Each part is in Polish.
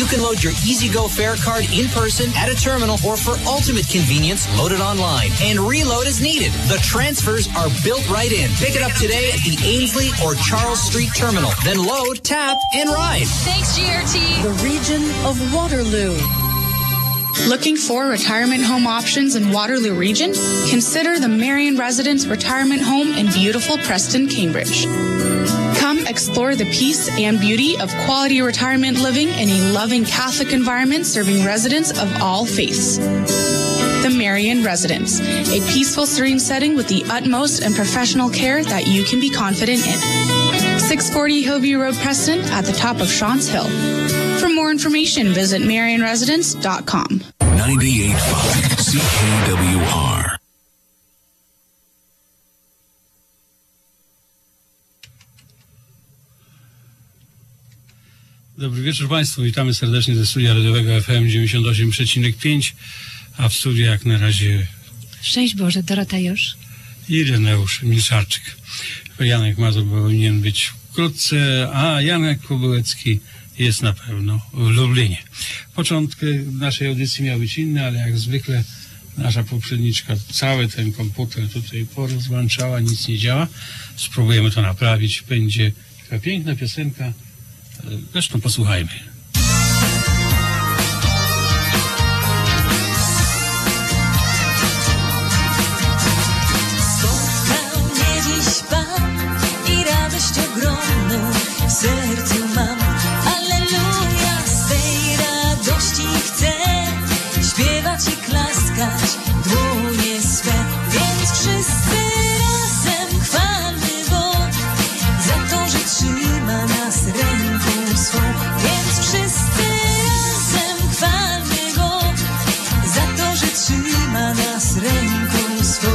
You can load your EasyGo fare card in person at a terminal or for ultimate convenience, load it online and reload as needed. The transfers are built right in. Pick it up today at the Ainsley or Charles Street terminal. Then load, tap, and ride. Thanks, GRT. The region of Waterloo. Looking for retirement home options in Waterloo region? Consider the Marion Residence Retirement Home in beautiful Preston, Cambridge. Come explore the peace and beauty of quality retirement living in a loving Catholic environment serving residents of all faiths. The Marion Residence, a peaceful, serene setting with the utmost and professional care that you can be confident in. 640 Hillview Road, Preston, at the top of Shawns Hill. For more information, visit marionresidence.com. 98.5 CKWR. Dobry wieczór Państwu, witamy serdecznie ze studia radiowego FM 98,5, a w studiu jak na razie... Szczęść Boże, Dorota Josz i Ireneusz Milczarczyk. Janek Mazur powinien być wkrótce, a Janek Kobyłecki jest na pewno w Lublinie. Początek naszej audycji miał być inny, ale jak zwykle nasza poprzedniczka cały ten komputer tutaj porozłączała, nic nie działa. Spróbujemy to naprawić. Będzie taka piękna piosenka. Zresztą posłuchajmy. Spotkał mnie dziś Pan i radość ogromną w sercu mam. Alleluja, z tej radości chcę śpiewać i klaskać dłonie swe. Więc wszyscy razem chwalmy Go za to, że trzyma nas ręką swą. Więc wszyscy razem chwalmy Go za to, że trzyma nas ręką swą.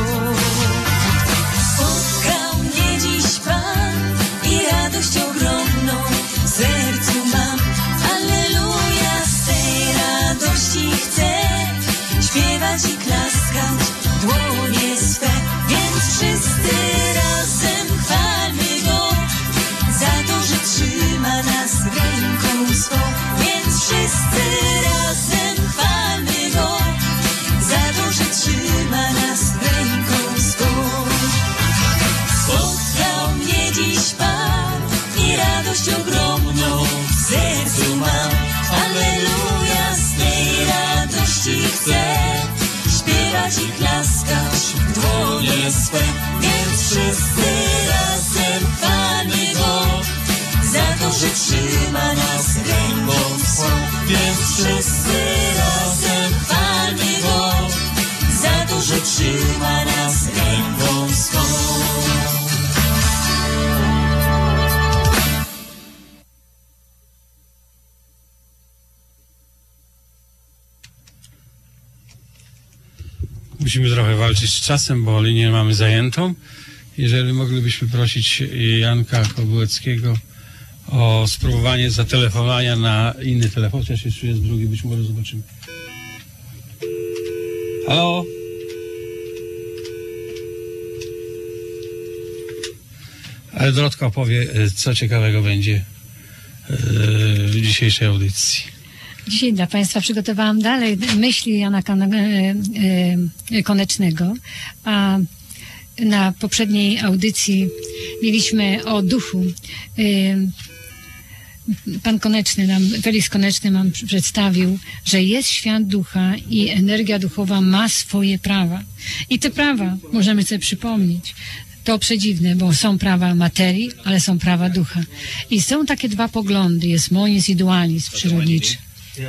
Spotkał mnie dziś Pan i radość ogromną w sercu mam. Alleluja, z tej radości chcę śpiewać i klaskać dłonie swe. Więc wszyscy razem chwalmy Go za to, że trzyma nas ręką swą. Więc wszyscy razem chwalmy Go za to, że trzyma nas ręką swą. Spotkał mnie dziś Pan i radość ogromną w sercu mam. Alleluja, z tej radości chcę śpiewać i klaskać dłonie swe. Więc wszyscy razem chwalmy Go za to, że trzyma nas ręką swą. Więc wszyscy razem chwalmy Go za to, że trzyma nas ręką swą. Musimy trochę walczyć z czasem, bo linię mamy zajętą. Jeżeli moglibyśmy prosić Janka Kobyłeckiego o spróbowanie zatelefonowania na inny telefon, chociaż jeszcze jest drugi, być może zobaczymy. Halo? Ale Dorotka opowie, co ciekawego będzie w dzisiejszej audycji. Dzisiaj dla Państwa przygotowałam dalej myśli Jana Konecznego, a na poprzedniej audycji mieliśmy o duchu. Pan Koneczny Felix Koneczny nam przedstawił, że jest świat ducha i energia duchowa ma swoje prawa. I te prawa możemy sobie przypomnieć. To przedziwne, bo są prawa materii, ale są prawa ducha. I są takie dwa poglądy. Jest monizm i dualizm przyrodniczy.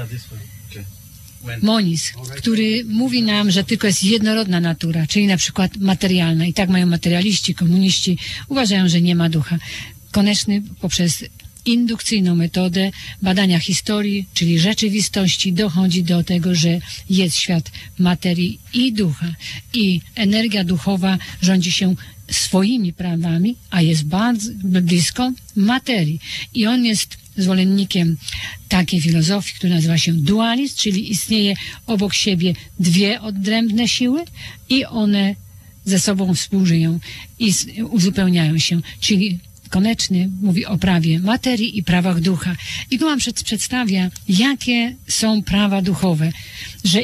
Monizm, który mówi nam, że tylko jest jednorodna natura, czyli na przykład materialna. I tak mają materialiści, komuniści, uważają, że nie ma ducha. Koneczny poprzez indukcyjną metodę badania historii, czyli rzeczywistości, dochodzi do tego, że jest świat materii i ducha. I energia duchowa rządzi się swoimi prawami, a jest bardzo blisko materii. I on jest zwolennikiem takiej filozofii, która nazywa się dualizm, czyli istnieje obok siebie dwie odrębne siły i one ze sobą współżyją i uzupełniają się. Czyli Koneczny mówi o prawie materii i prawach ducha. I tu nam przedstawia, jakie są prawa duchowe, że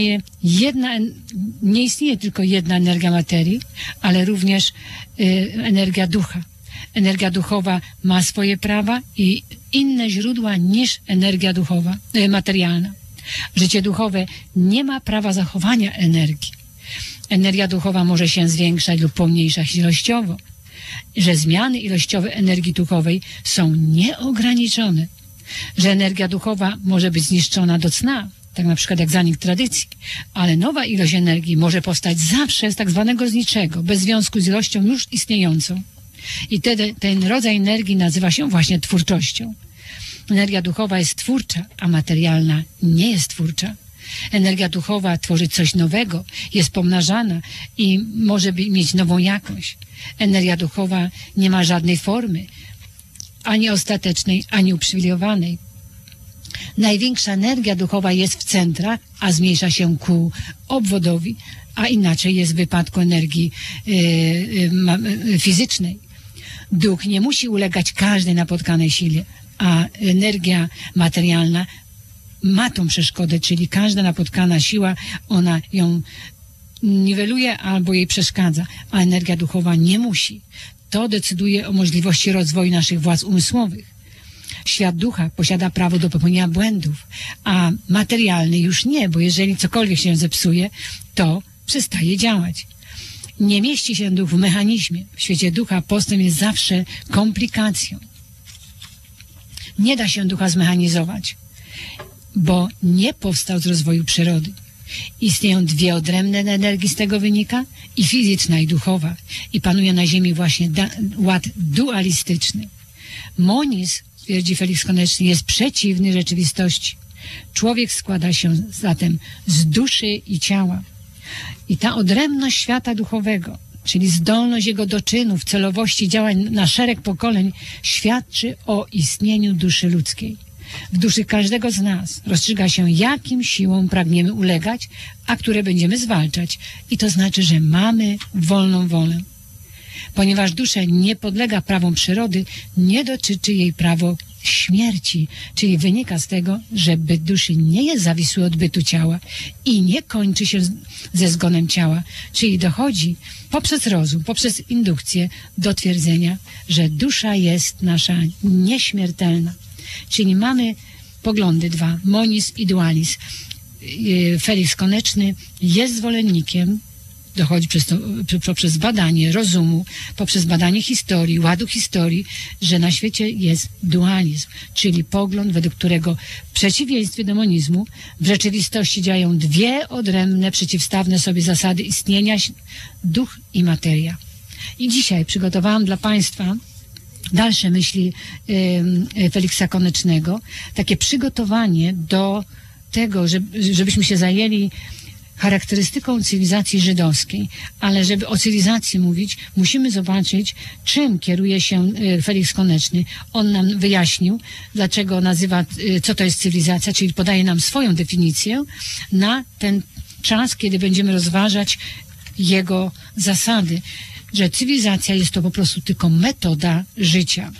nie istnieje tylko jedna energia materii, ale również energia ducha. Energia duchowa ma swoje prawa i inne źródła niż energia duchowa, materialna. Życie duchowe nie ma prawa zachowania energii. Energia duchowa może się zwiększać lub pomniejszać ilościowo. Że zmiany ilościowe energii duchowej są nieograniczone. Że energia duchowa może być zniszczona do cna, tak na przykład jak zanik tradycji, ale nowa ilość energii może powstać zawsze z tak zwanego z niczego, bez związku z ilością już istniejącą. I ten rodzaj energii nazywa się właśnie twórczością. Energia duchowa jest twórcza, a materialna nie jest twórcza. Energia duchowa tworzy coś nowego, jest pomnażana i może mieć nową jakość. Energia duchowa nie ma żadnej formy, ani ostatecznej, ani uprzywilejowanej. Największa energia duchowa jest w centrach, a zmniejsza się ku obwodowi, a inaczej jest w wypadku energii fizycznej. Duch nie musi ulegać każdej napotkanej sile, a energia materialna ma tą przeszkodę, czyli każda napotkana siła, ona ją niweluje albo jej przeszkadza, a energia duchowa nie musi. To decyduje o możliwości rozwoju naszych władz umysłowych. Świat ducha posiada prawo do popełnienia błędów, a materialny już nie, bo jeżeli cokolwiek się zepsuje, to przestaje działać. Nie mieści się duch w mechanizmie. W świecie ducha postęp jest zawsze komplikacją. Nie da się ducha zmechanizować, bo nie powstał z rozwoju przyrody. Istnieją dwie odrębne energie z tego wynika, i fizyczna, i duchowa. I panuje na ziemi właśnie ład dualistyczny. Monizm, twierdzi Felix Koneczny, jest przeciwny rzeczywistości. Człowiek składa się zatem z duszy i ciała. I ta odrębność świata duchowego, czyli zdolność jego do czynów, celowości działań na szereg pokoleń, świadczy o istnieniu duszy ludzkiej. W duszy każdego z nas rozstrzyga się, jakim siłom pragniemy ulegać, a które będziemy zwalczać. I to znaczy, że mamy wolną wolę. Ponieważ dusza nie podlega prawom przyrody, nie dotyczy jej prawo śmierci, czyli wynika z tego, że byt duszy nie jest zawisły od bytu ciała i nie kończy się ze zgonem ciała, czyli dochodzi poprzez rozum, poprzez indukcję do twierdzenia, że dusza jest nasza nieśmiertelna. Czyli mamy poglądy dwa, monizm i dualizm. Felix Koneczny jest zwolennikiem, dochodzi poprzez badanie rozumu, poprzez badanie historii, ładu historii, że na świecie jest dualizm, czyli pogląd, według którego w przeciwieństwie do monizmu w rzeczywistości działają dwie odrębne, przeciwstawne sobie zasady istnienia, duch i materia. I dzisiaj przygotowałam dla Państwa dalsze myśli Feliksa Konecznego, takie przygotowanie do tego, żebyśmy się zajęli charakterystyką cywilizacji żydowskiej, ale żeby o cywilizacji mówić, musimy zobaczyć, czym kieruje się Felix Koneczny. On nam wyjaśnił, dlaczego nazywa, co to jest cywilizacja, czyli podaje nam swoją definicję na ten czas, kiedy będziemy rozważać jego zasady, że cywilizacja jest to po prostu tylko metoda życia.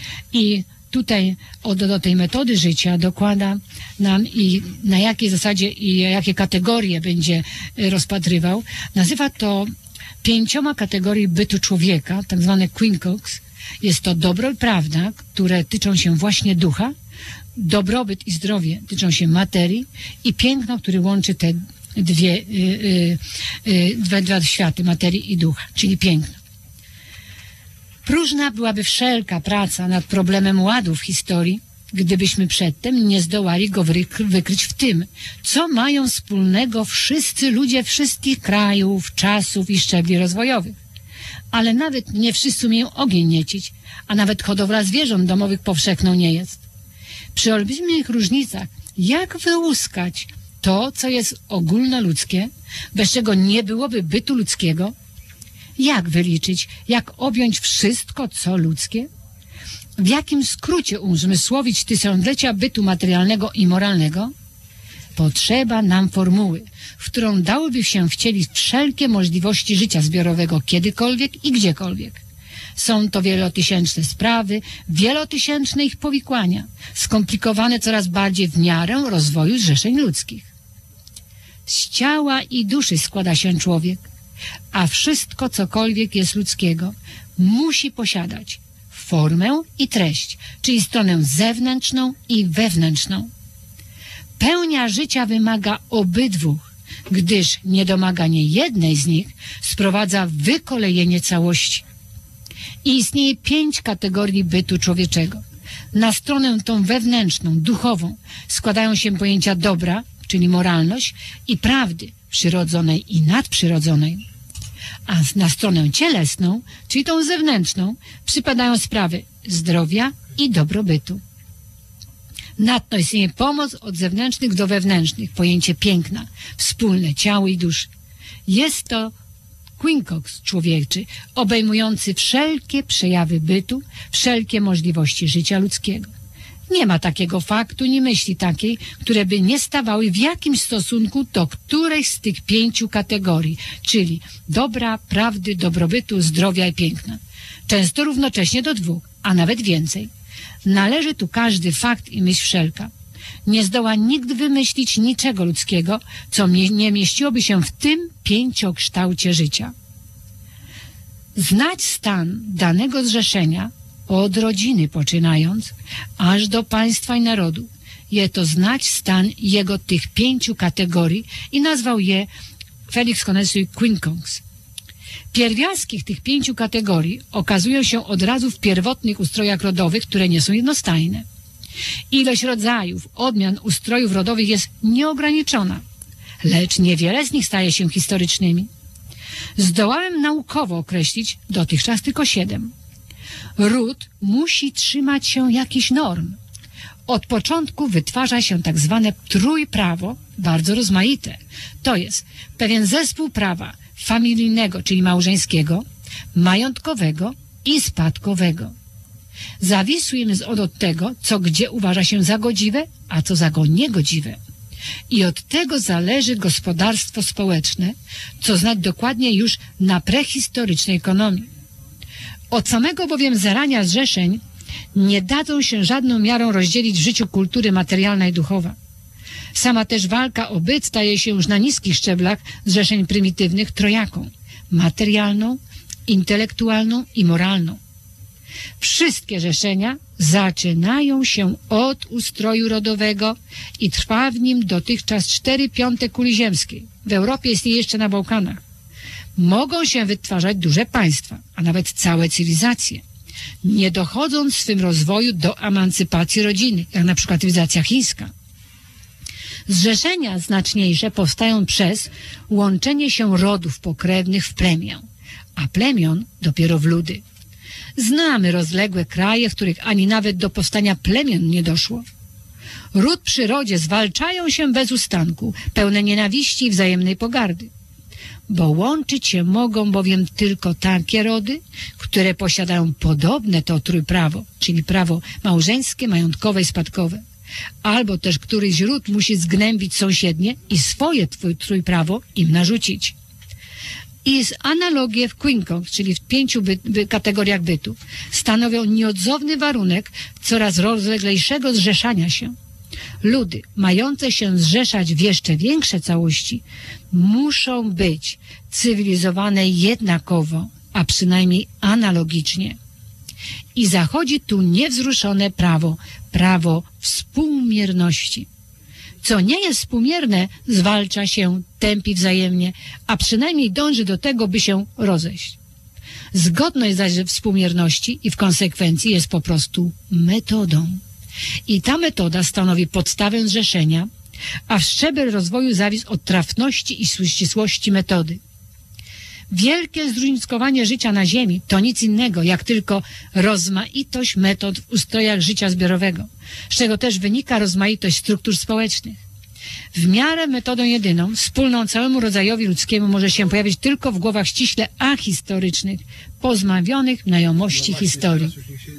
I tutaj do tej metody życia dokłada nam i na jakiej zasadzie i jakie kategorie będzie rozpatrywał. Nazywa to 5 kategorii bytu człowieka, tak zwane quincunx. Jest to dobro i prawda, które tyczą się właśnie ducha, dobrobyt i zdrowie tyczą się materii i piękno, który łączy te dwa światy, materii i ducha, czyli piękno. Próżna byłaby wszelka praca nad problemem ładu w historii, gdybyśmy przedtem nie zdołali go wykryć w tym, co mają wspólnego wszyscy ludzie wszystkich krajów, czasów i szczebli rozwojowych. Ale nawet nie wszyscy umieją ogień niecić, a nawet hodowla zwierząt domowych powszechną nie jest. Przy olbrzymich różnicach, jak wyłuskać to, co jest ogólnoludzkie, bez czego nie byłoby bytu ludzkiego? Jak wyliczyć, jak objąć wszystko, co ludzkie? W jakim skrócie uzmysłowić tysiąclecia bytu materialnego i moralnego? Potrzeba nam formuły, w którą dałyby się wcielić wszelkie możliwości życia zbiorowego kiedykolwiek i gdziekolwiek. Są to wielotysięczne sprawy, wielotysięczne ich powikłania, skomplikowane coraz bardziej w miarę rozwoju zrzeszeń ludzkich. Z ciała i duszy składa się człowiek, a wszystko, cokolwiek jest ludzkiego, musi posiadać formę i treść, czyli stronę zewnętrzną i wewnętrzną. Pełnia życia wymaga obydwu, gdyż niedomaganie jednej z nich sprowadza wykolejenie całości. I istnieje 5 kategorii bytu człowieczego. Na stronę tą wewnętrzną, duchową składają się pojęcia dobra, czyli moralność, i prawdy przyrodzonej i nadprzyrodzonej. A na stronę cielesną, czyli tą zewnętrzną, przypadają sprawy zdrowia i dobrobytu. Nadto istnieje pomoc od zewnętrznych do wewnętrznych, pojęcie piękna, wspólne ciało i duszy. Jest to quinkux człowieczy, obejmujący wszelkie przejawy bytu, wszelkie możliwości życia ludzkiego. Nie ma takiego faktu, ni myśli takiej, które by nie stawały w jakimś stosunku do którejś z tych 5 kategorii, czyli dobra, prawdy, dobrobytu, zdrowia i piękna. Często równocześnie do 2, a nawet więcej. Należy tu każdy fakt i myśl wszelka. Nie zdoła nikt wymyślić niczego ludzkiego, co nie mieściłoby się w tym 5kształcie życia. Znać stan danego zrzeszenia, od rodziny poczynając, aż do państwa i narodu, je to znać stan jego tych 5 kategorii i nazwał je Felix Konessy quinkux. Pierwiastki tych 5 kategorii okazują się od razu w pierwotnych ustrojach rodowych, które nie są jednostajne. Ilość rodzajów, odmian ustrojów rodowych jest nieograniczona, lecz niewiele z nich staje się historycznymi. Zdołałem naukowo określić dotychczas tylko 7. Ród musi trzymać się jakichś norm. Od początku wytwarza się tak zwane trójprawo, bardzo rozmaite. To jest pewien zespół prawa familijnego, czyli małżeńskiego, majątkowego i spadkowego. Zawisły jest od tego, co gdzie uważa się za godziwe, a co za niegodziwe. I od tego zależy gospodarstwo społeczne, co znać dokładnie już na prehistorycznej ekonomii. Od samego bowiem zarania zrzeszeń nie dadzą się żadną miarą rozdzielić w życiu kultury materialna i duchowa. Sama też walka o byt staje się już na niskich szczeblach zrzeszeń prymitywnych trojaką: materialną, intelektualną i moralną. Wszystkie zrzeszenia zaczynają się od ustroju rodowego i trwa w nim dotychczas 4/5 kuli ziemskiej. W Europie jest jeszcze na Bałkanach. Mogą się wytwarzać duże państwa, a nawet całe cywilizacje, nie dochodząc w swym rozwoju do emancypacji rodziny, jak na przykład cywilizacja chińska. Zrzeszenia znaczniejsze powstają przez łączenie się rodów pokrewnych w plemię, a plemion dopiero w ludy. Znamy rozległe kraje, w których ani nawet do powstania plemion nie doszło. Ród przy rodzie zwalczają się bez ustanku, pełne nienawiści i wzajemnej pogardy. Bo łączyć się mogą bowiem tylko takie rody, które posiadają podobne to trójprawo, czyli prawo małżeńskie, majątkowe i spadkowe. Albo też któryś ród musi zgnębić sąsiednie i swoje trójprawo im narzucić. I analogie w quinkux, czyli w 5 kategoriach bytu, stanowią nieodzowny warunek coraz rozleglejszego zrzeszania się. Ludy, mające się zrzeszać w jeszcze większe całości, muszą być cywilizowane jednakowo, a przynajmniej analogicznie. I zachodzi tu niewzruszone prawo współmierności. Co nie jest współmierne, zwalcza się, tępi wzajemnie, a przynajmniej dąży do tego, by się rozejść. Zgodność zaś współmierności i w konsekwencji jest po prostu metodą. I ta metoda stanowi podstawę zrzeszenia, a w szczebel rozwoju zawisł od trafności i ścisłości metody. Wielkie zróżnicowanie życia na Ziemi to nic innego, jak tylko rozmaitość metod w ustrojach życia zbiorowego, z czego też wynika rozmaitość struktur społecznych. W miarę metodą jedyną, wspólną całemu rodzajowi ludzkiemu, może się pojawić tylko w głowach ściśle ahistorycznych, pozbawionych znajomości historii.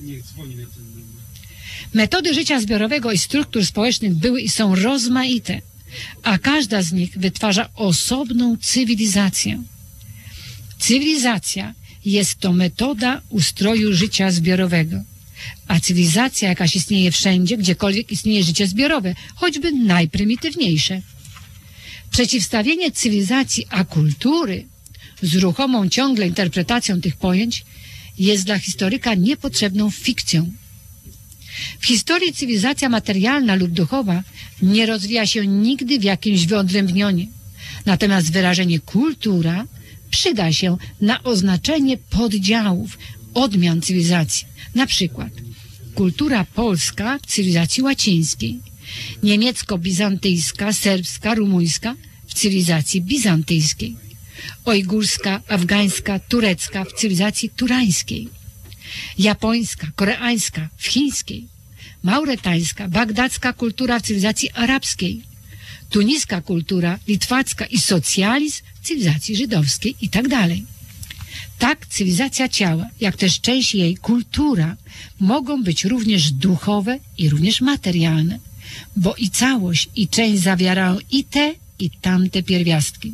Metody życia zbiorowego i struktur społecznych były i są rozmaite, a każda z nich wytwarza osobną cywilizację. Cywilizacja Jest to metoda ustroju życia zbiorowego. A cywilizacja jakaś istnieje wszędzie, gdziekolwiek istnieje życie zbiorowe, choćby najprymitywniejsze. Przeciwstawienie cywilizacji a kultury z ruchomą ciągle interpretacją tych pojęć jest dla historyka niepotrzebną fikcją. W historii cywilizacja materialna lub duchowa nie rozwija się nigdy w jakimś wyodrębnionie. Natomiast wyrażenie kultura przyda się na oznaczenie poddziałów, odmian cywilizacji. Na przykład kultura polska w cywilizacji łacińskiej, niemiecko-bizantyjska, serbska, rumuńska w cywilizacji bizantyjskiej, ojgurska, afgańska, turecka w cywilizacji turańskiej, japońska, koreańska w chińskiej, mauretańska, bagdacka kultura w cywilizacji arabskiej, tuniska kultura, litwacka i socjalizm w cywilizacji żydowskiej i tak dalej. Tak cywilizacja ciała, jak też część jej kultura mogą być również duchowe i również materialne, bo i całość i część zawierają i te i tamte pierwiastki.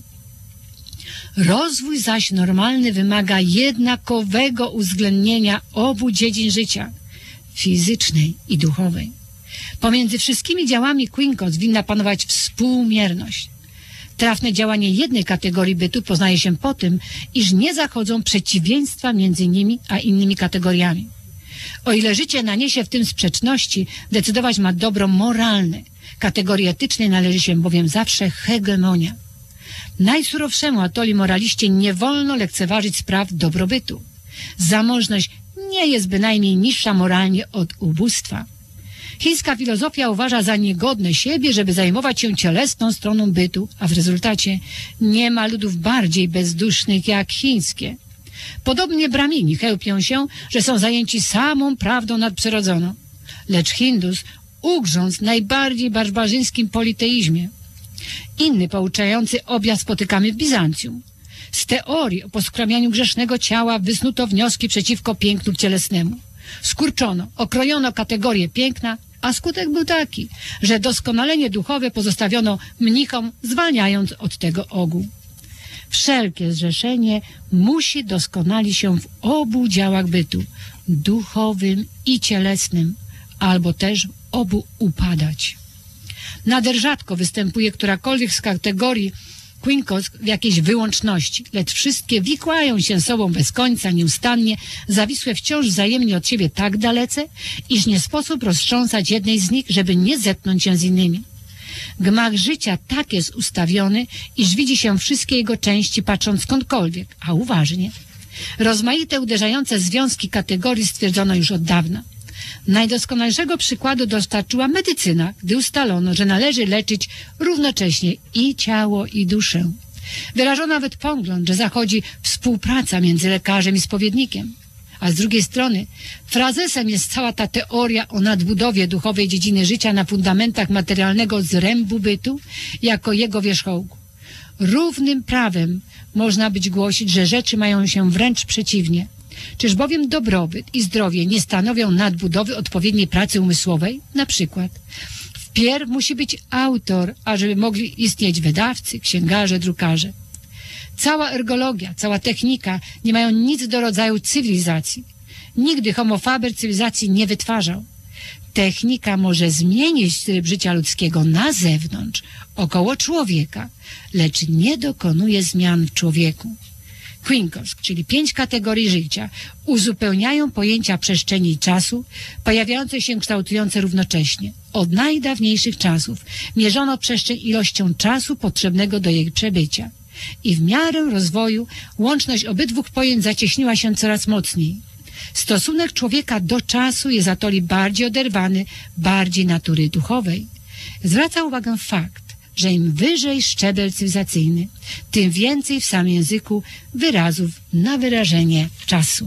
Rozwój zaś normalny wymaga jednakowego uwzględnienia obu dziedzin życia, fizycznej i duchowej. Pomiędzy wszystkimi działami Quinkos winna panować współmierność. Trafne działanie jednej kategorii bytu poznaje się po tym, iż nie zachodzą przeciwieństwa między nimi a innymi kategoriami. O ile życie naniesie w tym sprzeczności, decydować ma dobro moralne. Kategorii etycznej należy się bowiem zawsze hegemonia. Najsurowszemu atoli moraliście nie wolno lekceważyć spraw dobrobytu. Zamożność nie jest bynajmniej niższa moralnie od ubóstwa. Chińska filozofia uważa za niegodne siebie, żeby zajmować się cielesną stroną bytu, a w rezultacie nie ma ludów bardziej bezdusznych jak chińskie. Podobnie Bramini chełpią się, że są zajęci samą prawdą nadprzyrodzoną. Lecz Hindus ugrzązł w najbardziej barbarzyńskim politeizmie. Inny pouczający objaw spotykamy w Bizancjum. Z teorii o poskramianiu grzesznego ciała wysnuto wnioski przeciwko pięknu cielesnemu. Skurczono, okrojono kategorię piękna, a skutek był taki, że doskonalenie duchowe pozostawiono mnichom, zwalniając od tego ogół. Wszelkie zrzeszenie musi doskonalić się w obu działach bytu, duchowym i cielesnym, albo też w obu upadać. Nader rzadko występuje którakolwiek z kategorii Quinkos w jakiejś wyłączności, lecz wszystkie wikłają się sobą bez końca, nieustannie, zawisłe wciąż wzajemnie od siebie tak dalece, iż nie sposób roztrząsać jednej z nich, żeby nie zepnąć się z innymi. Gmach życia tak jest ustawiony, iż widzi się wszystkie jego części, patrząc skądkolwiek, a uważnie. Rozmaite uderzające związki kategorii stwierdzono już od dawna. Najdoskonalszego przykładu dostarczyła medycyna, gdy ustalono, że należy leczyć równocześnie i ciało, i duszę. Wyrażono nawet pogląd, że zachodzi współpraca między lekarzem i spowiednikiem. A z drugiej strony frazesem jest cała ta teoria o nadbudowie duchowej dziedziny życia na fundamentach materialnego zrębu bytu jako jego wierzchołku. Równym prawem można być głosić, że rzeczy mają się wręcz przeciwnie. Czyż bowiem dobrobyt i zdrowie nie stanowią nadbudowy odpowiedniej pracy umysłowej? Na przykład wpierw musi być autor, ażeby mogli istnieć wydawcy, księgarze, drukarze. Cała ergologia, cała technika nie mają nic do rodzaju cywilizacji. Nigdy homo faber cywilizacji nie wytwarzał. Technika może zmienić tryb życia ludzkiego na zewnątrz, około człowieka, lecz nie dokonuje zmian w człowieku. Quinkos, czyli 5 kategorii życia, uzupełniają pojęcia przestrzeni i czasu, pojawiające się kształtujące równocześnie. Od najdawniejszych czasów mierzono przestrzeń ilością czasu potrzebnego do jej przebycia. I w miarę rozwoju łączność obydwu pojęć zacieśniła się coraz mocniej. Stosunek człowieka do czasu jest atoli bardziej oderwany, bardziej natury duchowej. Zwraca uwagę fakt, że im wyżej szczebel cywilizacyjny, tym więcej w samym języku wyrazów na wyrażenie czasu.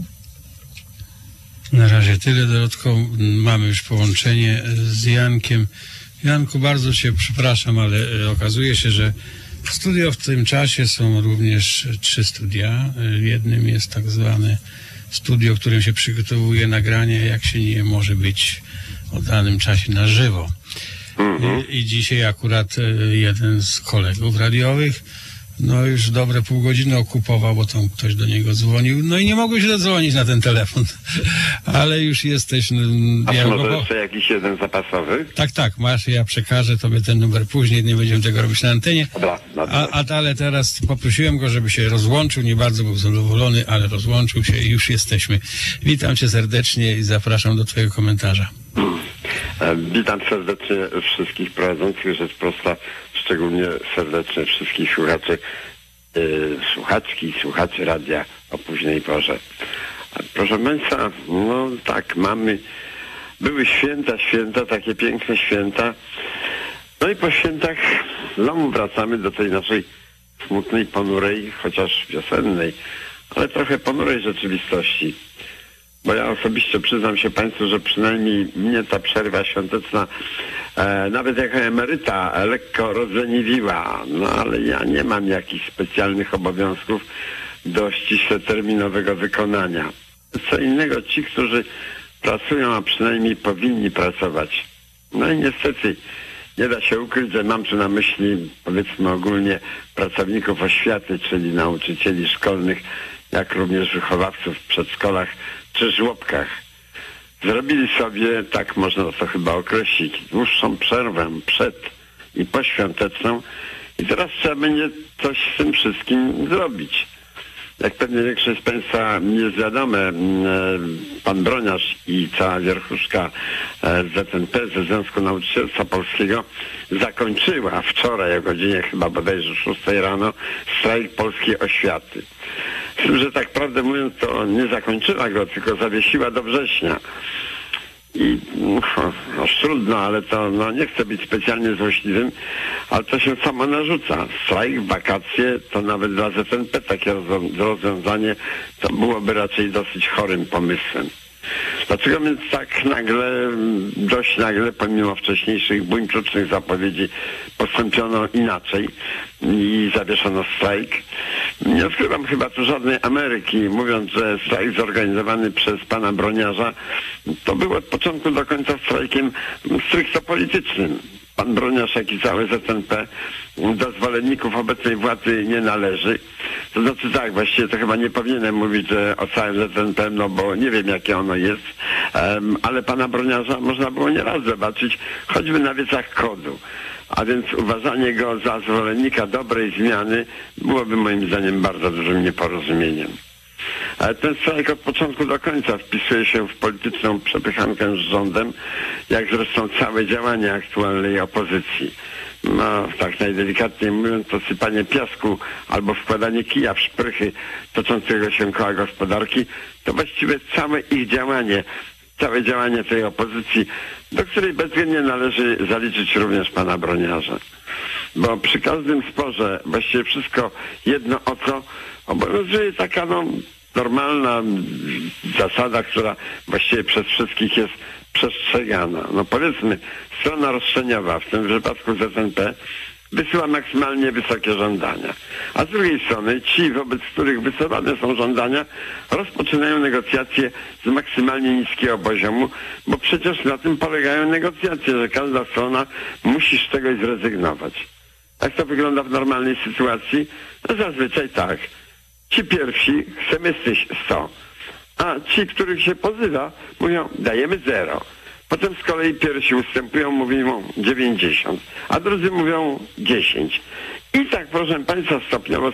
Na razie tyle, Dorotko. Mamy już połączenie z Jankiem. Janku, bardzo Cię przepraszam, ale okazuje się, że w studio w tym czasie są również 3 studia. Jednym jest tak zwane studio, w którym się przygotowuje nagranie, jak się nie może być o danym czasie na żywo. I dzisiaj akurat jeden z kolegów radiowych No już dobre pół godziny okupował, bo tam ktoś do niego dzwonił. No i nie mogłem się dodzwonić na ten telefon. Ale już jesteś... A może jeszcze jakiś jeden zapasowy? Tak, masz, ja przekażę tobie ten numer później, nie będziemy tego robić na antenie. Dobra. Ale teraz poprosiłem go, żeby się rozłączył. Nie bardzo był zadowolony, ale rozłączył się i już jesteśmy. Witam cię serdecznie i zapraszam do twojego komentarza. Witam serdecznie wszystkich prowadzących Rzecz Prosta, szczególnie serdecznie wszystkich słuchaczy, słuchaczki i słuchaczy radia o późnej porze. Proszę Państwa, no tak, były święta, takie piękne święta. No i po świętach znowu wracamy do tej naszej smutnej, ponurej, chociaż wiosennej, ale trochę ponurej rzeczywistości. Bo ja osobiście przyznam się Państwu, że przynajmniej mnie ta przerwa świąteczna nawet jako emeryta lekko rozleniwiła. No ale ja nie mam jakichś specjalnych obowiązków do ściśle terminowego wykonania. Co innego ci, którzy pracują, a przynajmniej powinni pracować. No i niestety nie da się ukryć, że mam tu na myśli, powiedzmy ogólnie, pracowników oświaty, czyli nauczycieli szkolnych, jak również wychowawców w przedszkolach czy żłobkach. Zrobili sobie, tak można to chyba określić, dłuższą przerwę przed i poświąteczną i teraz trzeba będzie coś z tym wszystkim zrobić. Jak pewnie większość z Państwa jest wiadome, pan Broniarz i cała wierchuszka ZNP, ze Związku Nauczycielstwa Polskiego, zakończyła wczoraj o godzinie chyba bodajże 6 rano strajk polskiej oświaty. Z tym, że tak prawdę mówiąc, to nie zakończyła go, tylko zawiesiła do września. I no trudno, ale to nie chcę być specjalnie złośliwym, ale to się samo narzuca. Strajk, wakacje, to nawet dla ZNP takie rozwiązanie to byłoby raczej dosyć chorym pomysłem. Dlaczego więc tak dość nagle, pomimo wcześniejszych buńczucznych zapowiedzi, postąpiono inaczej i zawieszono strajk? Nie odkrywam chyba tu żadnej Ameryki, mówiąc, że strajk zorganizowany przez pana Broniarza to był od początku do końca strajkiem stricte politycznym. Pan Broniarz, jak i całe ZNP do zwolenników obecnej władzy nie należy. To znaczy tak, właściwie to chyba nie powinienem mówić, że o całym ZNP, no bo nie wiem jakie ono jest, ale pana Broniarza można było nieraz zobaczyć, choćby na wiecach KOD-u. A więc uważanie go za zwolennika dobrej zmiany byłoby moim zdaniem bardzo dużym nieporozumieniem. Ale ten strajk od początku do końca wpisuje się w polityczną przepychankę z rządem, jak zresztą całe działania aktualnej opozycji. No, tak najdelikatniej mówiąc, to sypanie piasku albo wkładanie kija w szprychy toczącego się koła gospodarki, to właściwie całe ich działanie, całe działanie tej opozycji, do której bezwzględnie należy zaliczyć również pana Broniarza. Bo przy każdym sporze właściwie wszystko jedno o co obowiązuje taka normalna zasada, która właściwie przez wszystkich jest przestrzegana. No powiedzmy, strona roszczeniowa, w tym przypadku ZNP, wysyła maksymalnie wysokie żądania. A z drugiej strony ci, wobec których wysuwane są żądania, rozpoczynają negocjacje z maksymalnie niskiego poziomu, bo przecież na tym polegają negocjacje, że każda strona musi z czegoś zrezygnować. Jak to wygląda w normalnej sytuacji? No zazwyczaj tak. Ci pierwsi chcemy 100, a ci, których się pozywa, mówią dajemy 0. Potem z kolei pierwsi ustępują, mówią 90, a drudzy mówią 10. I tak, proszę Państwa, stopniowo,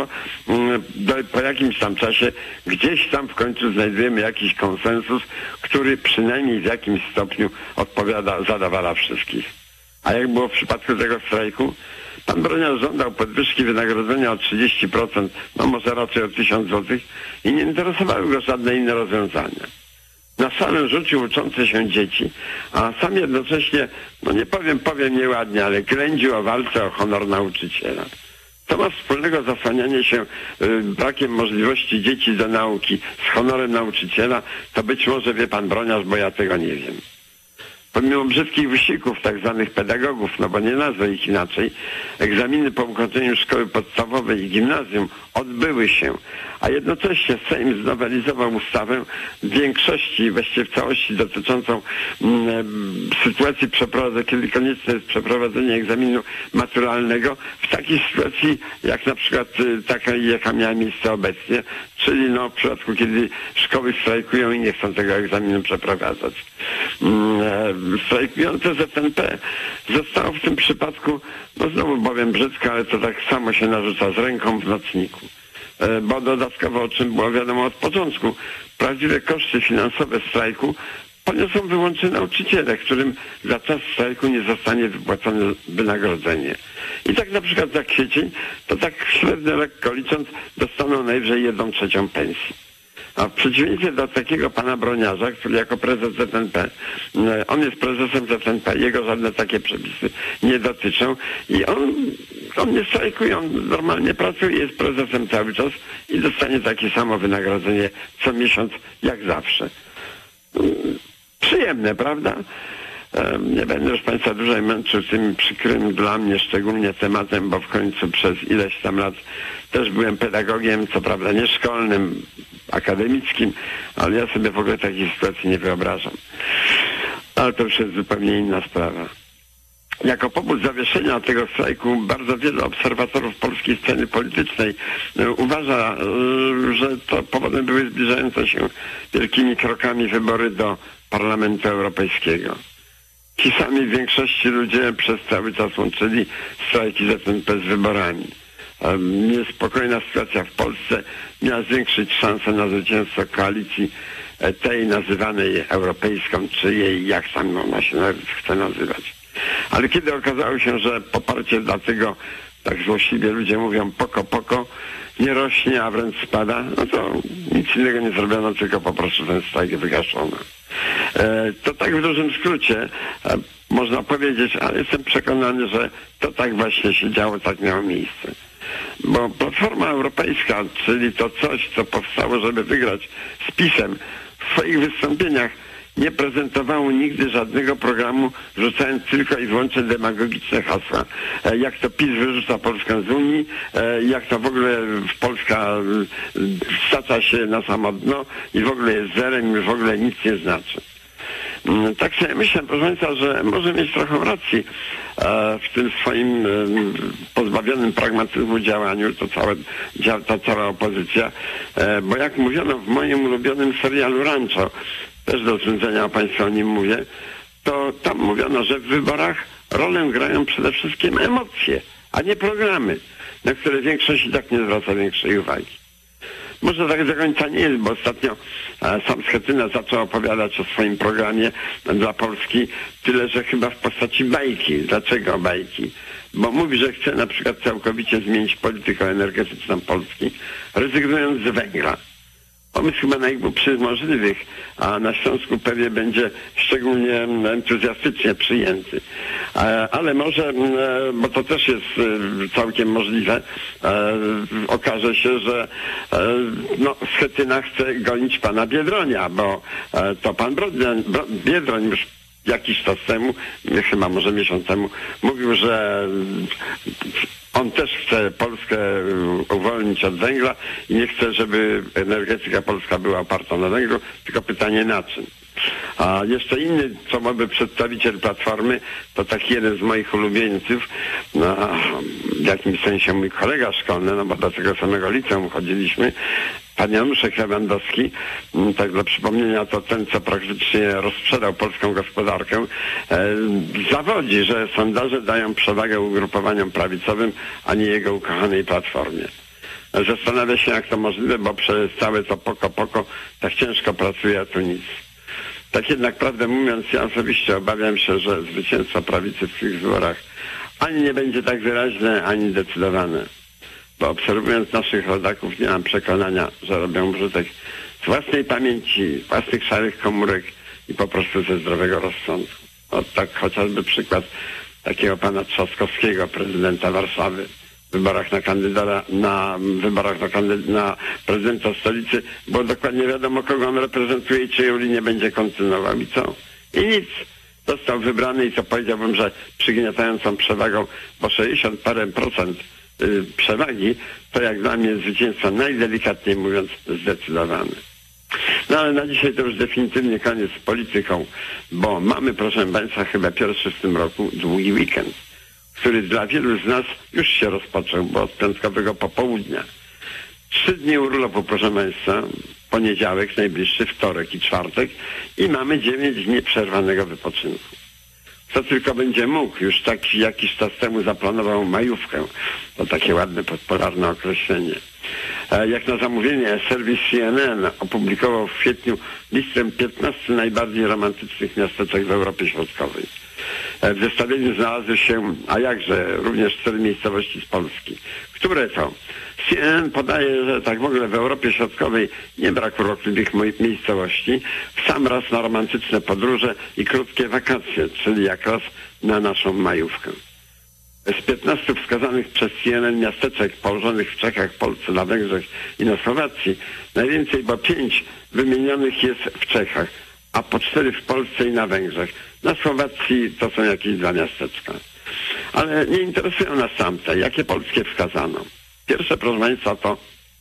po jakimś tam czasie, gdzieś tam w końcu znajdujemy jakiś konsensus, który przynajmniej w jakimś stopniu zadawala wszystkich. A jak było w przypadku tego strajku? Pan Broniarz żądał podwyżki wynagrodzenia o 30%, no może raczej o 1000 zł i nie interesowały go żadne inne rozwiązania. Na salę rzucił uczące się dzieci, a sam jednocześnie, no nie powiem nieładnie, ale ględził o walce o honor nauczyciela. Co ma wspólnego zasłanianie się brakiem możliwości dzieci do nauki z honorem nauczyciela, to być może wie pan Broniarz, bo ja tego nie wiem. Pomimo brzydkich wysiłków tak zwanych pedagogów, no bo nie nazwę ich inaczej, egzaminy po ukończeniu szkoły podstawowej i gimnazjum odbyły się, a jednocześnie Sejm znowelizował ustawę w większości, właściwie w całości dotyczącą sytuacji kiedy konieczne jest przeprowadzenie egzaminu maturalnego w takiej sytuacji, jak na przykład taka, jaka miała miejsce obecnie, czyli no w przypadku, kiedy szkoły strajkują i nie chcą tego egzaminu przeprowadzać. Strajkujące ZNP zostało w tym przypadku, no znowu powiem brzydko, ale to tak samo się narzuca z ręką w nocniku. Bo dodatkowo, o czym było wiadomo od początku, prawdziwe koszty finansowe strajku poniosą wyłącznie nauczyciele, którym za czas strajku nie zostanie wypłacone wynagrodzenie. I tak na przykład za kwiecień, to tak średnio lekko licząc, dostaną najwyżej 1/3 pensji. A w przeciwieństwie do takiego pana Broniarza, który jako prezes ZNP, on jest prezesem ZNP, jego żadne takie przepisy nie dotyczą i on nie strajkuje, on normalnie pracuje, jest prezesem cały czas i dostanie takie samo wynagrodzenie co miesiąc, jak zawsze. Przyjemne, prawda? Nie będę już państwa dłużej męczył tym przykrym dla mnie szczególnie tematem, bo w końcu przez ileś tam lat też byłem pedagogiem, co prawda nie szkolnym, akademickim, ale ja sobie w ogóle takiej sytuacji nie wyobrażam. Ale to już jest zupełnie inna sprawa. Jako powód zawieszenia tego strajku bardzo wielu obserwatorów polskiej sceny politycznej uważa, że to powodem były zbliżające się wielkimi krokami wybory do Parlamentu Europejskiego. Ci sami w większości ludzie przez cały czas łączyli strajki ZNP z wyborami. Niespokojna sytuacja w Polsce miała zwiększyć szanse na zwycięstwo koalicji tej nazywanej europejską, czy jej, jak tam ona się nawet chce nazywać. Ale kiedy okazało się, że poparcie dla tego, tak złośliwie ludzie mówią, poko, nie rośnie, a wręcz spada, no to nic innego nie zrobiono, tylko po prostu ten strajk wygaszono. To tak w dużym skrócie można powiedzieć, ale jestem przekonany, że to tak właśnie się działo, tak miało miejsce. Bo Platforma Europejska, czyli to coś, co powstało, żeby wygrać z PiS-em, w swoich wystąpieniach nie prezentowało nigdy żadnego programu, rzucając tylko i wyłącznie demagogiczne hasła. Jak to PiS wyrzuca Polskę z Unii, jak to w ogóle Polska stacza się na samo dno i w ogóle jest zerem i w ogóle nic nie znaczy. Tak sobie myślę, proszę Państwa, że może mieć trochę racji w tym swoim pozbawionym pragmatyzmu działaniu, ta cała opozycja, bo jak mówiono w moim ulubionym serialu Rancho, też do znudzenia o Państwu o nim mówię, to tam mówiono, że w wyborach rolę grają przede wszystkim emocje, a nie programy, na które większość i tak nie zwraca większej uwagi. Może tak do końca nie jest, bo ostatnio sam Schetyna zaczął opowiadać o swoim programie dla Polski, tyle że chyba w postaci bajki. Dlaczego bajki? Bo mówi, że chce na przykład całkowicie zmienić politykę energetyczną Polski, rezygnując z węgla. Pomysł chyba najgłupszy z możliwych, a na Śląsku pewnie będzie szczególnie entuzjastycznie przyjęty. Ale może, bo to też jest całkiem możliwe, okaże się, że Schetyna chce gonić pana Biedronia, bo to pan Biedroń już jakiś czas temu, chyba może miesiąc temu, mówił, że on też chce Polskę uwolnić od węgla i nie chce, żeby energetyka polska była oparta na węglu, tylko pytanie na czym. A jeszcze inny, co mógłby przedstawiciel Platformy, to taki jeden z moich ulubieńców, w jakimś sensie mój kolega szkolny, no bo do tego samego liceum chodziliśmy, pan Januszek Lewandowski, tak dla przypomnienia, to ten, co praktycznie rozsprzedał polską gospodarkę, zawodzi, że sondaże dają przewagę ugrupowaniom prawicowym, a nie jego ukochanej Platformie. Zastanawia się, jak to możliwe, bo przez całe to poko tak ciężko pracuje, a tu nic. Tak jednak, prawdę mówiąc, ja osobiście obawiam się, że zwycięstwo prawicy w tych wyborach ani nie będzie tak wyraźne, ani zdecydowane. Bo obserwując naszych rodaków, nie mam przekonania, że robią użytek z własnej pamięci, własnych szarych komórek i po prostu ze zdrowego rozsądku. Tak chociażby przykład takiego pana Trzaskowskiego, prezydenta Warszawy, w wyborach na prezydenta stolicy, bo dokładnie wiadomo, kogo on reprezentuje i czyją linię będzie kontynuował i co. I nic. został wybrany i to powiedziałbym, że przygniatającą przewagą, bo 60 parę procent przewagi, to jak dla mnie zwycięstwo najdelikatniej mówiąc zdecydowane. No ale na dzisiaj to już definitywnie koniec z polityką, bo mamy, proszę Państwa, chyba pierwszy w tym roku długi weekend, który dla wielu z nas już się rozpoczął, bo od piątkowego popołudnia. 3 dni urlopu, proszę Państwa, poniedziałek, najbliższy, wtorek i czwartek i mamy 9 dni przerwanego wypoczynku. Kto tylko będzie mógł, już tak jakiś czas temu zaplanował majówkę. To takie ładne, popularne określenie. Jak na zamówienie serwis CNN opublikował w kwietniu listę 15 najbardziej romantycznych miasteczek w Europie Środkowej. W zestawieniu znalazły się, a jakże, również 4 miejscowości z Polski. Które to? CNN podaje, że tak w ogóle w Europie Środkowej nie brak urokliwych miejscowości, w sam raz na romantyczne podróże i krótkie wakacje, czyli jak raz na naszą majówkę. Z 15 wskazanych przez CNN miasteczek położonych w Czechach, Polsce, na Węgrzech i na Słowacji, najwięcej, bo 5 wymienionych jest w Czechach, a po 4 w Polsce i na Węgrzech. Na Słowacji to są jakieś 2 miasteczka. Ale nie interesują nas tamte. Jakie polskie wskazano? Pierwsze, proszę Państwa, to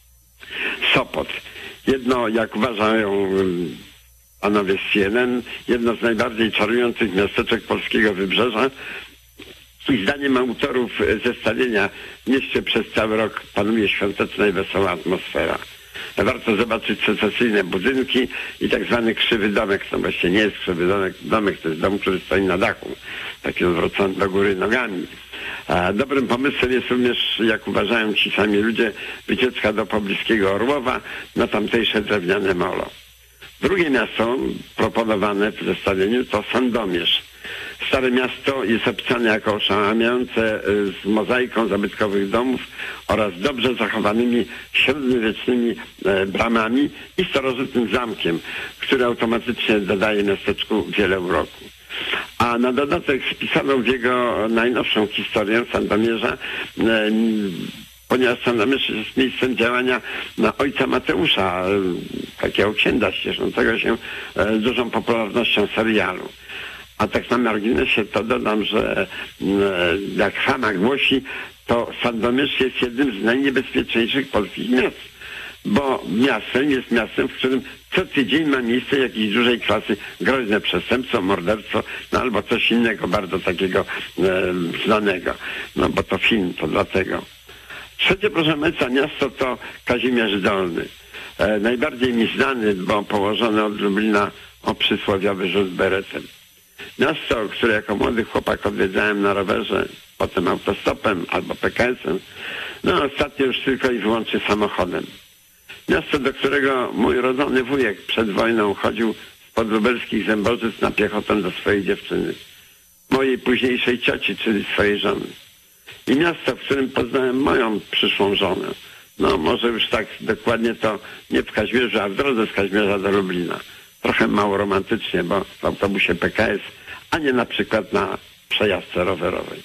Sopot. Jedno, jak uważają panowie z CNN, jedno z najbardziej czarujących miasteczek polskiego wybrzeża. I zdaniem autorów zestawienia w mieście przez cały rok panuje świąteczna i wesoła atmosfera. Warto zobaczyć secesyjne budynki i tak zwany krzywy domek. No właśnie nie jest krzywy domek, to jest dom, który stoi na dachu, taki odwrócony do góry nogami. A dobrym pomysłem jest również, jak uważają ci sami ludzie, wycieczka do pobliskiego Orłowa na tamtejsze drewniane molo. Drugie miasto proponowane w zestawieniu to Sandomierz. Stare miasto jest opisane jako oszałamiające z mozaiką zabytkowych domów oraz dobrze zachowanymi średniowiecznymi bramami i starożytnym zamkiem, który automatycznie dodaje miasteczku wiele uroku. A na dodatek spisano w jego najnowszą historię Sandomierza, ponieważ Sandomierz jest miejscem działania ojca Mateusza, takiego księdza cieszącego się dużą popularnością serialu. A tak na marginesie to dodam, że jak fama głosi, to Sandomierz jest jednym z najniebezpieczniejszych polskich miast. Bo miastem jest miastem, w którym co tydzień ma miejsce jakiejś dużej klasy groźne przestępstwo, morderstwo, no albo coś innego bardzo takiego znanego. No bo to film, to dlatego. Trzecie, proszę Państwa, miasto to Kazimierz Dolny. Najbardziej mi znany, bo położony od Lublina o przysłowiowy rzut beretem. Miasto, które jako młody chłopak odwiedzałem na rowerze, potem autostopem albo PKS-em, no ostatnio już tylko i wyłącznie samochodem. Miasto, do którego mój rodzony wujek przed wojną chodził spod lubelskich Zębożyc na piechotę do swojej dziewczyny, mojej późniejszej cioci, czyli swojej żony. I miasto, w którym poznałem moją przyszłą żonę. No może już tak dokładnie to nie w Kazimierzu, a w drodze z Kazimierza do Lublina. Trochę mało romantycznie, bo w autobusie PKS, a nie na przykład na przejażdżce rowerowej.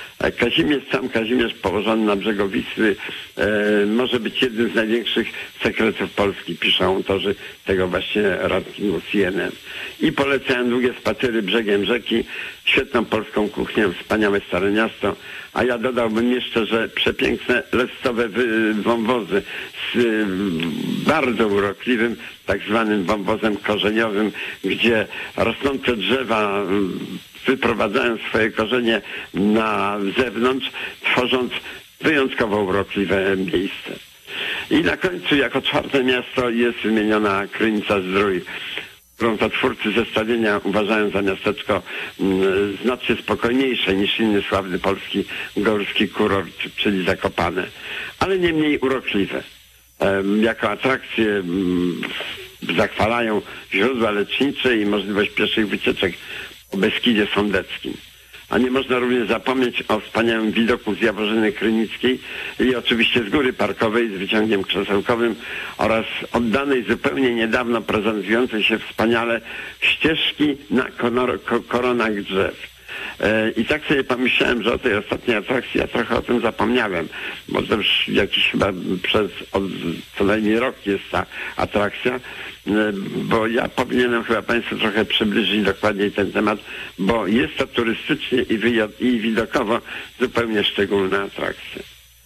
Sam Kazimierz położony na brzegu Wisły może być jednym z największych sekretów Polski, piszą autorzy tego właśnie rankingu CNN. I polecają długie spacery brzegiem rzeki, świetną polską kuchnię, wspaniałe Stare Miasto, a ja dodałbym jeszcze, że przepiękne lectowe wąwozy z bardzo urokliwym tak zwanym wąwozem korzeniowym, gdzie rosnące drzewa wyprowadzają swoje korzenie na zewnątrz, tworząc wyjątkowo urokliwe miejsce. I na końcu jako czwarte miasto jest wymieniona Krynica-Zdrój, którą to twórcy zestawienia uważają za miasteczko znacznie spokojniejsze niż inny sławny polski górski kurort, czyli Zakopane, ale nie mniej urokliwe. Jako atrakcje zachwalają źródła lecznicze i możliwość pieszych wycieczek po Beskidzie Sądeckim. A nie można również zapomnieć o wspaniałym widoku z Jaworzyny Krynickiej i oczywiście z góry parkowej z wyciągiem krzesełkowym oraz oddanej zupełnie niedawno prezentującej się wspaniale ścieżki na koronach drzew. I tak sobie pomyślałem, że o tej ostatniej atrakcji ja trochę o tym zapomniałem, bo to już jakiś chyba co najmniej rok jest ta atrakcja, bo ja powinienem chyba Państwu trochę przybliżyć dokładniej ten temat, bo jest to turystycznie i widokowo zupełnie szczególna atrakcja.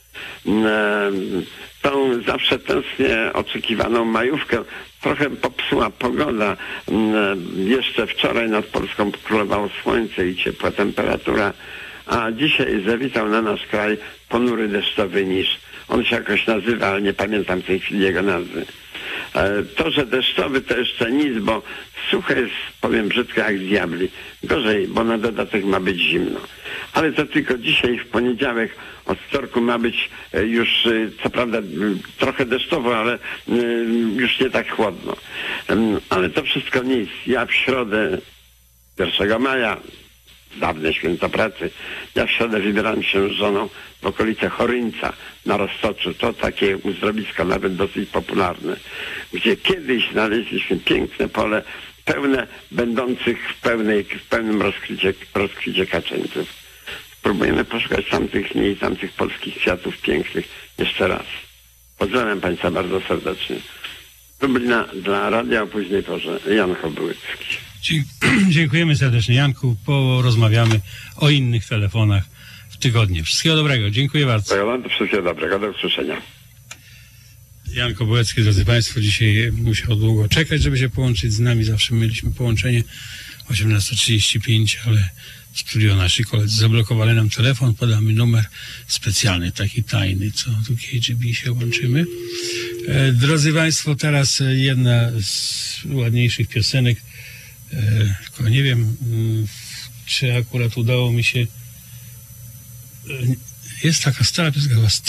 Tą zawsze tęsknię oczekiwaną majówkę trochę popsuła pogoda. Jeszcze wczoraj nad Polską królowało słońce i ciepła temperatura, a dzisiaj zawitał na nasz kraj ponury deszczowy niż. On się jakoś nazywa, ale nie pamiętam w tej chwili jego nazwy. To, że deszczowy to jeszcze nic, bo suche jest, powiem brzydko, jak diabli. Gorzej, bo na dodatek ma być zimno. Ale to tylko dzisiaj, w poniedziałek, od wtorku ma być już, co prawda, trochę deszczowo, ale już nie tak chłodno. Ale to wszystko nic. Ja w środę, 1 maja, dawne święto pracy, ja w środę wybieram się z żoną w okolice Choryńca na Roztoczu. To takie uzdrowisko nawet dosyć popularne, gdzie kiedyś znaleźliśmy piękne pole pełne będących w pełnym rozkwicie kaczeńców. Próbujemy poszukać tamtych miejsc, tamtych polskich kwiatów pięknych jeszcze raz. Pozdrawiam Państwa bardzo serdecznie. Lublina dla radia o późnej porze. Jan Kobyłecki. Dziękujemy serdecznie, Janku. Porozmawiamy o innych telefonach w tygodniu. Wszystkiego dobrego. Dziękuję bardzo. Wszystkiego dobrego. Do usłyszenia. Jan Kobyłecki, drodzy Państwo, dzisiaj musiał długo czekać, żeby się połączyć z nami. Zawsze mieliśmy połączenie 18:35, ale w studio nasi koledzy zablokowali nam telefon. Podamy numer specjalny, taki tajny, co tu KGB się łączymy. Drodzy Państwo, teraz jedna z ładniejszych piosenek. Tylko nie wiem, czy akurat udało mi się. Jest taka stara piosenka z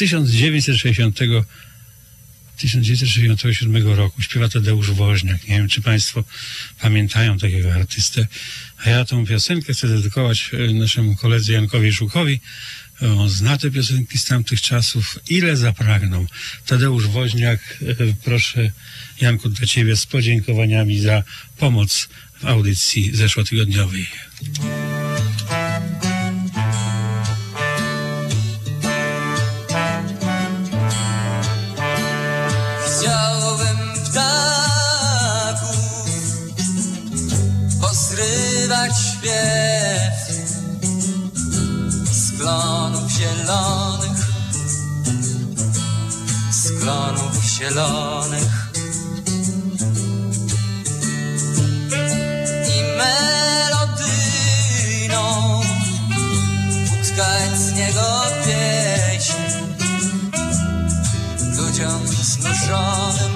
1967 roku. Śpiewa Tadeusz Woźniak. Nie wiem, czy Państwo pamiętają takiego artystę. A ja tą piosenkę chcę dedykować naszemu koledze Jankowi Żukowi. On zna te piosenki z tamtych czasów. Ile zapragną. Tadeusz Woźniak, proszę Janku, dla Ciebie z podziękowaniami za pomoc w audycji zeszłotygodniowej. Chciałbym ptaków posrywać śpiew z klonów zielonych i melodyjną utkać z niego pieśń ludziom zmuszonym.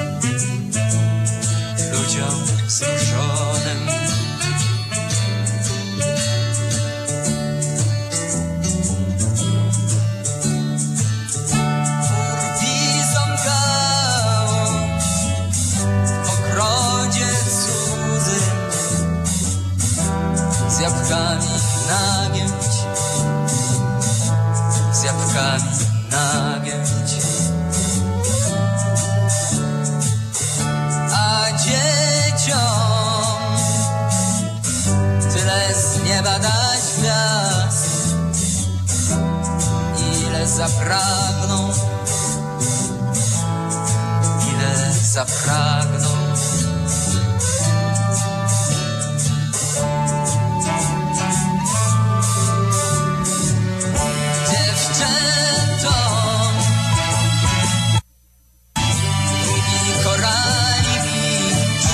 Urwisą gałą w ogrodzie cudzym z jabłkami nagięć. A dzieciom tyle z nieba dać gwiazd, ile zapragną. Dziewczętom długi korali bicz,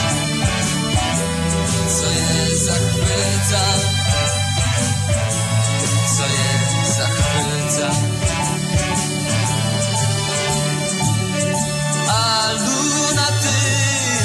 co je zachwyca. A lunatykom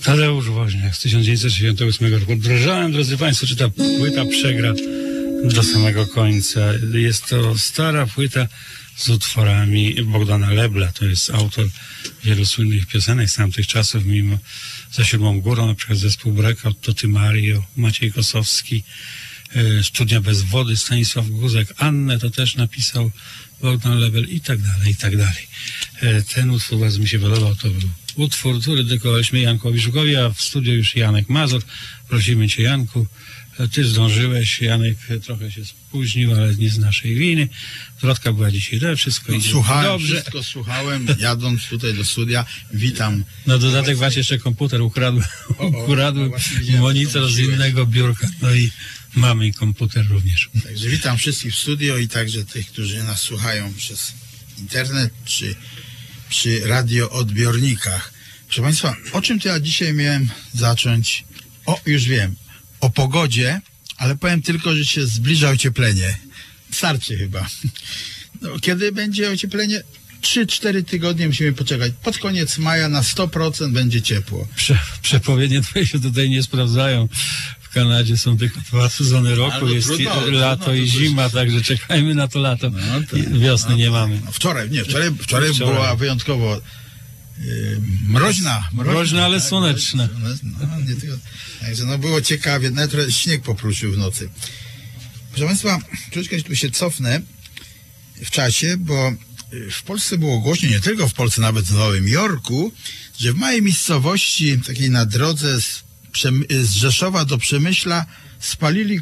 Tadeusz Woźniak z 1968 roku. Drżałem, drodzy Państwo, czy ta płyta przegra do samego końca. Jest to stara płyta z utworami Bogdana Lebla. To jest autor wielu słynnych piosenek z tamtych czasów, mimo Za siódmą górą, na przykład zespół Breakout, Toty Mario, Maciej Kosowski, Studnia bez wody, Stanisław Guzek, Annę to też napisał Bogdan Lebel i tak dalej, i tak dalej. Ten utwór bardzo mi się podobał, to był utwór, który dedykowaliśmy Jankowi Żukowi, a w studiu już Janek Mazur. Prosimy Cię, Janku, Ty zdążyłeś, Janek trochę się spóźnił, ale nie z naszej winy. Zwrotka była dzisiaj, wszystko idzie dobrze. Wszystko słuchałem, jadąc tutaj do studia. Witam. Na dodatek właśnie jeszcze komputer ukradłem monitor z innego biurka, no i mamy i komputer również. Także witam wszystkich w studio i także tych, którzy nas słuchają przez internet czy przy radioodbiornikach. Proszę Państwa, o czym to ja dzisiaj miałem zacząć? Już wiem. O pogodzie, ale powiem tylko, że się zbliża ocieplenie. Starczy chyba. No, kiedy będzie ocieplenie? 3-4 tygodnie musimy poczekać. Pod koniec maja na 100% będzie ciepło. Przepowiednie twoje się tutaj nie sprawdzają. W Kanadzie są tylko 2 sezony roku, jest lato i zima, także czekajmy na to lato. Wiosny nie mamy. Wczoraj była wyjątkowo mroźna, ale słoneczna. Także było ciekawie, nawet śnieg popruszył w nocy. Proszę Państwa, troszeczkę tu się cofnę w czasie, bo w Polsce było głośno, nie tylko w Polsce, nawet w Nowym Jorku, że w małej miejscowości, takiej na drodze z Rzeszowa do Przemyśla, spalili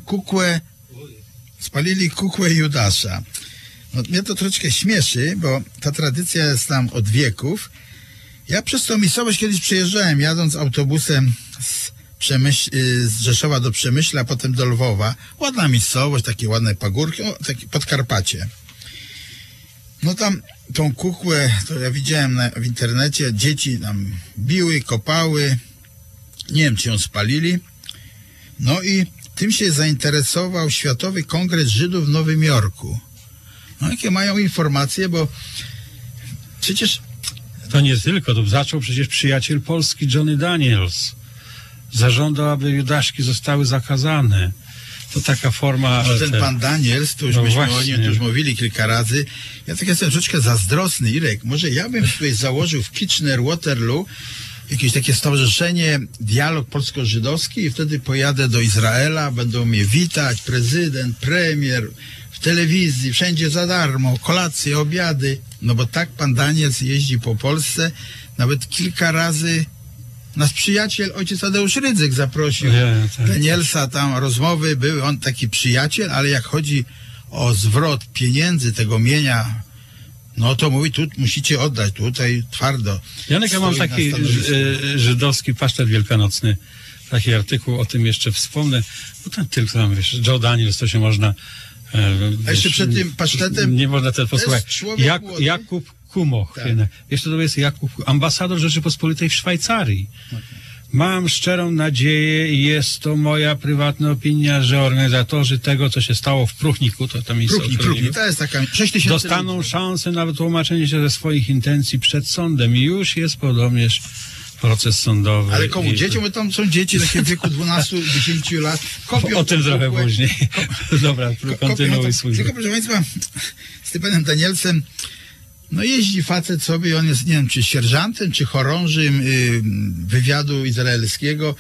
kukłę Judasza. No, mnie to troszeczkę śmieszy, bo ta tradycja jest tam od wieków. Ja przez tą miejscowość kiedyś przejeżdżałem, jadąc autobusem z Rzeszowa do Przemyśla, potem do Lwowa. Ładna miejscowość, takie ładne pagórki, takie Podkarpacie. No tam tą kukłę, to ja widziałem w internecie, dzieci tam biły, kopały, nie wiem, czy ją spalili. No i tym się zainteresował Światowy Kongres Żydów w Nowym Jorku. No jakie mają informacje, bo przecież... To nie tylko, to zaczął przecież przyjaciel Polski Johnny Daniels. Zażądał, aby judaszki zostały zakazane. To taka forma... Ten pan Daniels, to już myśmy o nim już mówili kilka razy. Ja tak jestem troszeczkę zazdrosny, Irek. Może ja bym tutaj założył w Kitchener, Waterloo jakieś takie stowarzyszenie, dialog polsko-żydowski i wtedy pojadę do Izraela, będą mnie witać, prezydent, premier, w telewizji, wszędzie za darmo, kolacje, obiady. No bo tak pan Daniels jeździ po Polsce, nawet kilka razy nas przyjaciel, ojciec Tadeusz Rydzyk zaprosił Danielsa, tam rozmowy były, on taki przyjaciel, ale jak chodzi o zwrot pieniędzy, tego mienia, no to mówi, tu musicie oddać, tutaj twardo. Janek, ja mam taki żydowski pasztet wielkanocny, taki artykuł, o tym jeszcze wspomnę, bo tam tylko tam, wiesz, Joe Daniels, to się można... A jeszcze przed tym pasztetem... Nie można też posłuchać. Jakub Kumoch. Tak. Jeszcze to jest Jakub, ambasador Rzeczypospolitej w Szwajcarii. Okay. Mam szczerą nadzieję i jest to moja prywatna opinia, że organizatorzy tego, co się stało w Pruchniku, to tam jest Pruchnik, to jest taka 6 000 dostaną ludzi. Szansę na wytłumaczenie się ze swoich intencji przed sądem i już jest podobnież proces sądowy. Ale komu? Dzieciom? Bo tam są dzieci takie w wieku 12-10 lat. O tym trochę później. Dobra, kontynuuj swój. Tylko proszę Państwa, z tym panem Danielsem, no jeździ facet sobie, on jest, nie wiem, czy sierżantem, czy chorążym wywiadu izraelskiego.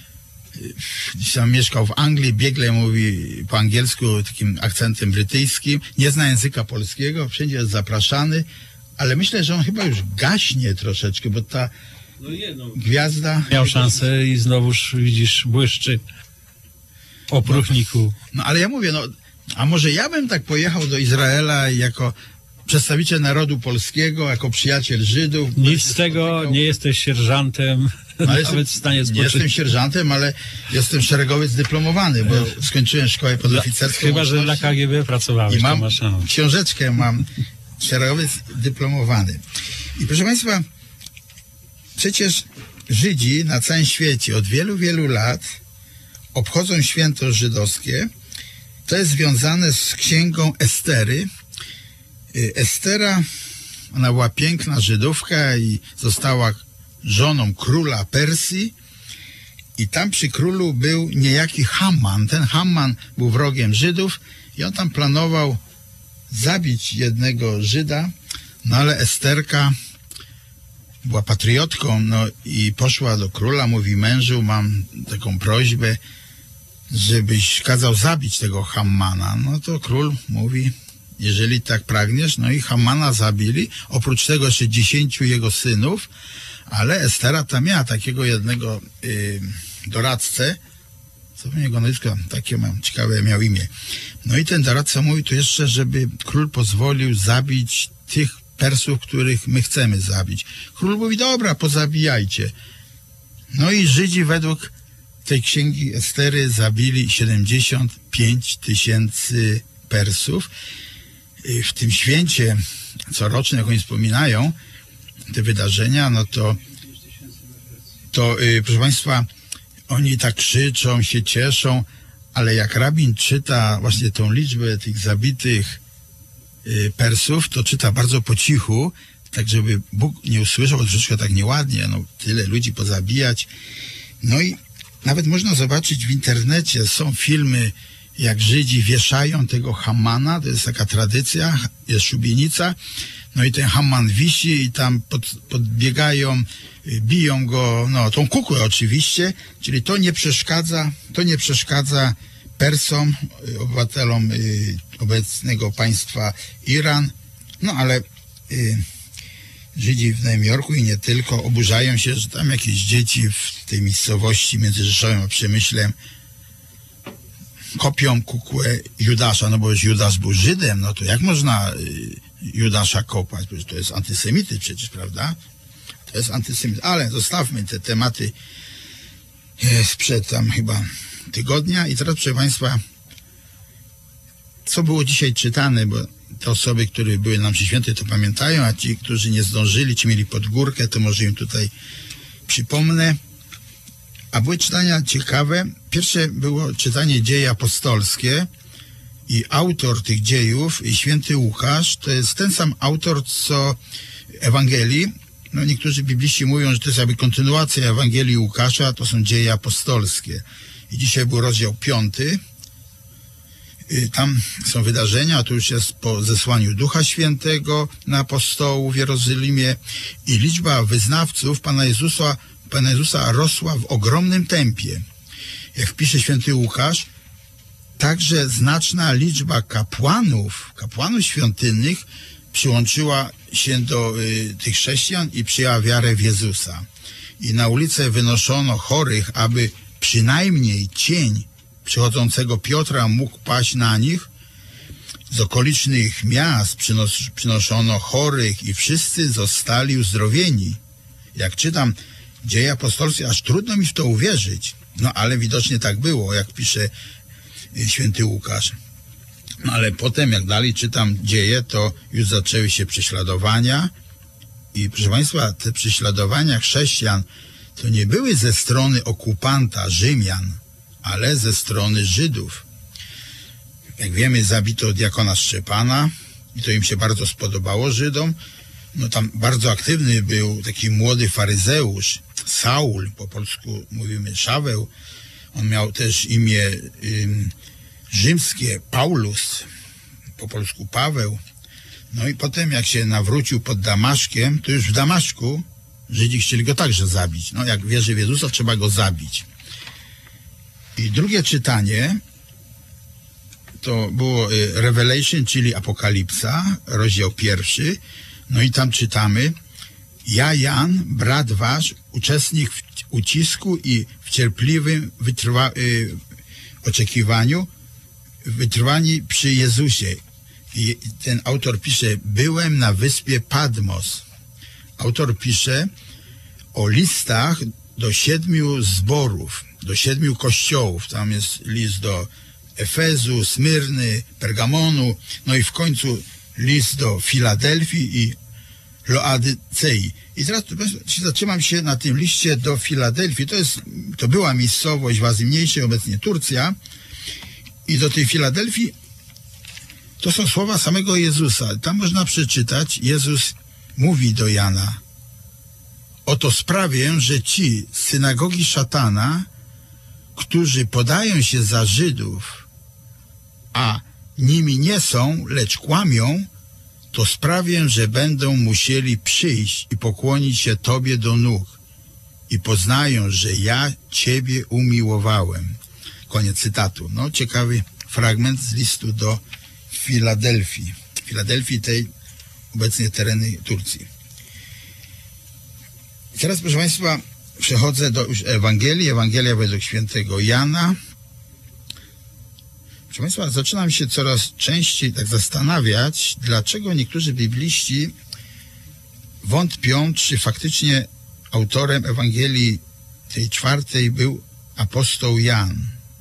Gdzieś tam mieszkał w Anglii, biegle mówi po angielsku, takim akcentem brytyjskim. Nie zna języka polskiego, wszędzie jest zapraszany, ale myślę, że on chyba już gaśnie troszeczkę, bo ta gwiazda... Miał szansę i znowuż, widzisz, błyszczy po Pruchniku. No ale ja mówię, a może ja bym tak pojechał do Izraela jako przedstawiciel narodu polskiego, jako przyjaciel Żydów. Nic z tego, nie jesteś sierżantem, nawet w stanie spoczywać. Nie jestem sierżantem, ale jestem szeregowiec dyplomowany, bo skończyłem szkołę podoficerską. Chyba, że dla KGB pracowałeś. I mam książeczkę, mam szeregowiec dyplomowany. I proszę Państwa, przecież Żydzi na całym świecie od wielu, wielu lat obchodzą święto żydowskie. To jest związane z księgą Estery. Estera, ona była piękna Żydówka i została żoną króla Persji I tam przy królu był niejaki Haman. Ten Haman był wrogiem Żydów i on tam planował zabić jednego Żyda, no ale Esterka była patriotką, no i poszła do króla, mówi: mężu, mam taką prośbę, żebyś kazał zabić tego Hamana. No to król mówi: jeżeli tak pragniesz. No i Hamana zabili, oprócz tego jeszcze 10 jego synów, ale Estera tam miała takiego jednego doradcę, co w jego nazwisko, takie mam ciekawe, miał imię. No i ten doradca mówi tu jeszcze, żeby król pozwolił zabić tych Persów, których my chcemy zabić. Król mówi: dobra, pozabijajcie. No i Żydzi według tej księgi Estery zabili 75 000 Persów. W tym święcie corocznym, jak oni wspominają te wydarzenia, no to proszę Państwa, oni tak krzyczą, się cieszą, ale jak rabin czyta właśnie tą liczbę tych zabitych Persów, to czyta bardzo po cichu, tak żeby Bóg nie usłyszał, bo troszeczkę tak nieładnie, no tyle ludzi pozabijać. No i nawet można zobaczyć w internecie, są filmy, jak Żydzi wieszają tego Hamana, to jest taka tradycja, jest szubienica, no i ten Haman wisi i tam podbiegają, biją go, no tą kukłę oczywiście, czyli to nie przeszkadza Persom, obywatelom obecnego państwa Iran, no ale Żydzi w Nowym Jorku i nie tylko oburzają się, że tam jakieś dzieci w tej miejscowości między Rzeszowem a Przemyślem kopią kukłę Judasza, no bo już Judasz był Żydem, no to jak można Judasza kopać? Przecież to jest antysemityzm przecież, prawda? To jest antysemityzm. Ale zostawmy te tematy sprzed tam chyba tygodnia. I teraz, proszę Państwa, co było dzisiaj czytane, bo te osoby, które były na mszy świętej, to pamiętają, a ci, którzy nie zdążyli, ci mieli pod górkę, to może im tutaj przypomnę. A były czytania ciekawe. Pierwsze było czytanie Dzieje apostolskie i autor tych dziejów, święty Łukasz, to jest ten sam autor, co Ewangelii. No niektórzy bibliści mówią, że to jest jakby kontynuacja Ewangelii Łukasza, to są Dzieje apostolskie. I dzisiaj był rozdział 5. Tam są wydarzenia, to już jest po zesłaniu Ducha Świętego na apostołów w Jerozolimie i liczba wyznawców Pana Jezusa rosła w ogromnym tempie. Jak wpisze święty Łukasz, także znaczna liczba kapłanów świątynnych przyłączyła się do tych chrześcijan i przyjęła wiarę w Jezusa. I na ulicę wynoszono chorych, aby przynajmniej cień przychodzącego Piotra mógł paść na nich. Z okolicznych miast przynoszono chorych i wszyscy zostali uzdrowieni. Jak czytam Dzieje apostolskie, aż trudno mi w to uwierzyć. No ale widocznie tak było, jak pisze święty Łukasz. No ale potem, jak dalej czytam dzieje, to już zaczęły się prześladowania i proszę Państwa, te prześladowania chrześcijan to nie były ze strony okupanta Rzymian, ale ze strony Żydów. Jak wiemy, zabito diakona Szczepana i to im się bardzo spodobało Żydom. No tam bardzo aktywny był taki młody faryzeusz, Saul, po polsku mówimy Szaweł. On miał też imię rzymskie, Paulus, po polsku Paweł. No i potem jak się nawrócił pod Damaszkiem, to już w Damaszku Żydzi chcieli go także zabić. No jak wierzy w Jezusa, trzeba go zabić. I drugie czytanie to było Revelation, czyli Apokalipsa, rozdział 1. No i tam czytamy: ja, Jan, brat wasz, uczestnik w ucisku i w cierpliwym oczekiwaniu, wytrwani przy Jezusie. I ten autor pisze: byłem na wyspie Patmos. Autor pisze o listach do 7 zborów, do 7 kościołów. Tam jest list do Efezu, Smyrny, Pergamonu, no i w końcu list do Filadelfii i Laodycei. I teraz zatrzymam się na tym liście do Filadelfii. To była miejscowość w Azji Mniejszej, obecnie Turcja. I do tej Filadelfii to są słowa samego Jezusa. Tam można przeczytać, Jezus mówi do Jana: oto sprawię, że ci z synagogi szatana którzy podają się za Żydów, a nimi nie są, lecz kłamią, to sprawię, że będą musieli przyjść i pokłonić się Tobie do nóg i poznają, że ja Ciebie umiłowałem. Koniec cytatu. No, ciekawy fragment z listu do Filadelfii. Filadelfii, tej obecnie tereny Turcji. I teraz, proszę Państwa, przechodzę do już Ewangelii. Ewangelia według świętego Jana. Proszę Państwa, zaczynam się coraz częściej tak zastanawiać, dlaczego niektórzy bibliści wątpią, czy faktycznie autorem Ewangelii tej 4 był apostoł Jan.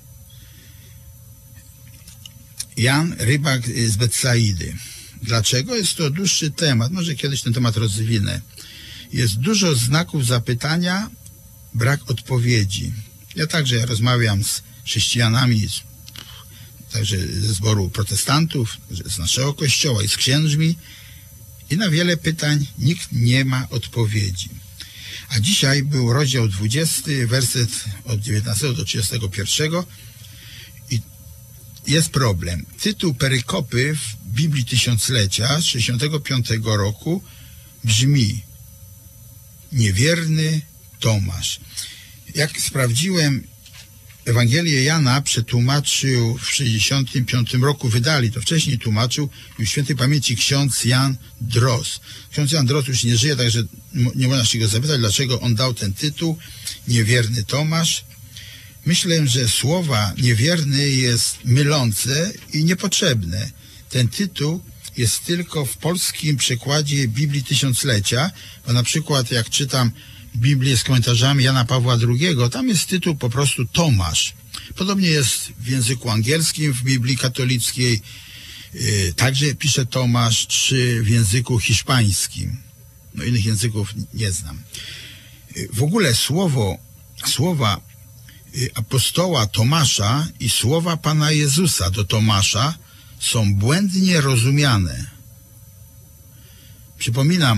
Jan, rybak z Betsaidy. Dlaczego? Jest to dłuższy temat. Może kiedyś ten temat rozwinę. Jest dużo znaków zapytania, brak odpowiedzi. Ja także rozmawiam z chrześcijanami, także ze zboru protestantów, z naszego kościoła i z księżmi i na wiele pytań nikt nie ma odpowiedzi. A dzisiaj był rozdział 20, werset od 19 do 31 i jest problem. Tytuł perykopy w Biblii Tysiąclecia z 65 roku brzmi: Niewierny Tomasz. Jak sprawdziłem, Ewangelię Jana przetłumaczył w 65 roku, wydali to, wcześniej tłumaczył już świętej pamięci ksiądz Jan Drozd. Ksiądz Jan Drozd już nie żyje, także nie można się go zapytać, dlaczego on dał ten tytuł, Niewierny Tomasz. Myślę, że słowa niewierny jest mylące i niepotrzebne. Ten tytuł jest tylko w polskim przekładzie Biblii Tysiąclecia, bo na przykład jak czytam Biblię z komentarzami Jana Pawła II, tam jest tytuł po prostu Tomasz. Podobnie jest w języku angielskim w Biblii katolickiej, także pisze Tomasz, czy w języku hiszpańskim. No innych języków nie znam. W ogóle słowa apostoła Tomasza i słowa Pana Jezusa do Tomasza są błędnie rozumiane. Przypominam,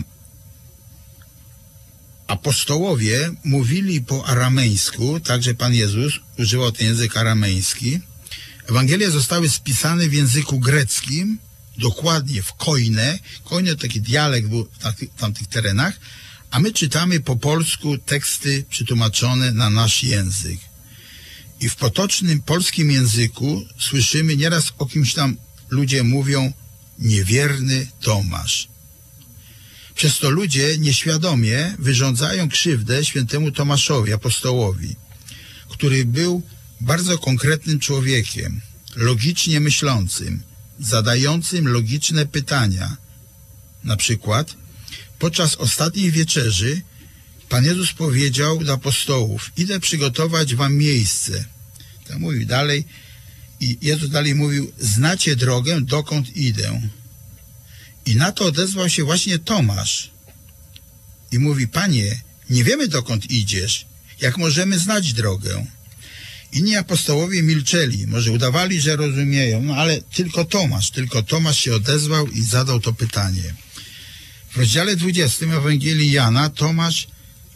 apostołowie mówili po aramejsku, także Pan Jezus używał ten język arameński. Ewangelie zostały spisane w języku greckim, dokładnie w koine. Koine to taki dialekt był w tamtych terenach, a my czytamy po polsku teksty przetłumaczone na nasz język. I w potocznym polskim języku słyszymy nieraz o kimś tam, ludzie mówią niewierny Tomasz. Przez to ludzie nieświadomie wyrządzają krzywdę świętemu Tomaszowi, apostołowi, który był bardzo konkretnym człowiekiem, logicznie myślącym, zadającym logiczne pytania. Na przykład podczas ostatniej wieczerzy Pan Jezus powiedział do apostołów: idę przygotować wam miejsce. Tak mówił dalej i Jezus dalej mówił: znacie drogę, dokąd idę. I na to odezwał się właśnie Tomasz i mówi: Panie, nie wiemy, dokąd idziesz, jak możemy znać drogę? Inni apostołowie milczeli, może udawali, że rozumieją, no ale tylko Tomasz się odezwał i zadał to pytanie. W rozdziale 20 Ewangelii Jana Tomasz,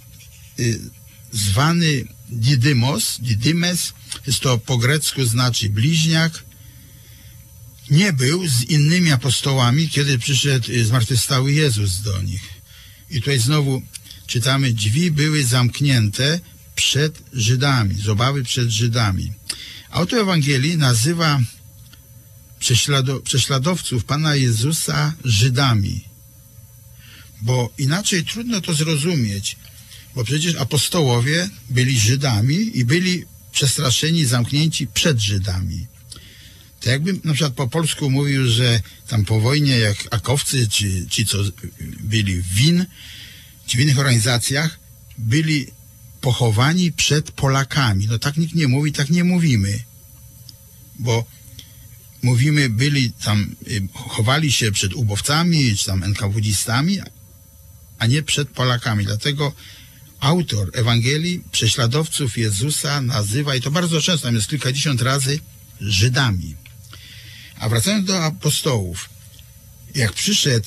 zwany Didymes, jest to po grecku znaczy bliźniak, nie był z innymi apostołami, kiedy przyszedł zmartwychwstały Jezus do nich. I tutaj znowu czytamy: drzwi były zamknięte przed Żydami, z obawy przed Żydami. Autor Ewangelii nazywa prześladowców Pana Jezusa Żydami, bo inaczej trudno to zrozumieć, bo przecież apostołowie byli Żydami i byli przestraszeni, zamknięci przed Żydami. To jakbym na przykład po polsku mówił, że tam po wojnie jak akowcy, czy ci, co byli w WIN, czy w innych organizacjach, byli pochowani przed Polakami. No tak nikt nie mówi, tak nie mówimy. Bo mówimy, byli tam, chowali się przed ubowcami, czy tam NKWD-stami, a nie przed Polakami. Dlatego autor Ewangelii prześladowców Jezusa nazywa, i to bardzo często, tam jest kilkadziesiąt razy, Żydami. A wracając do apostołów, jak przyszedł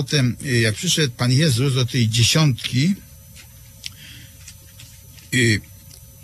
Pan Jezus do tej dziesiątki,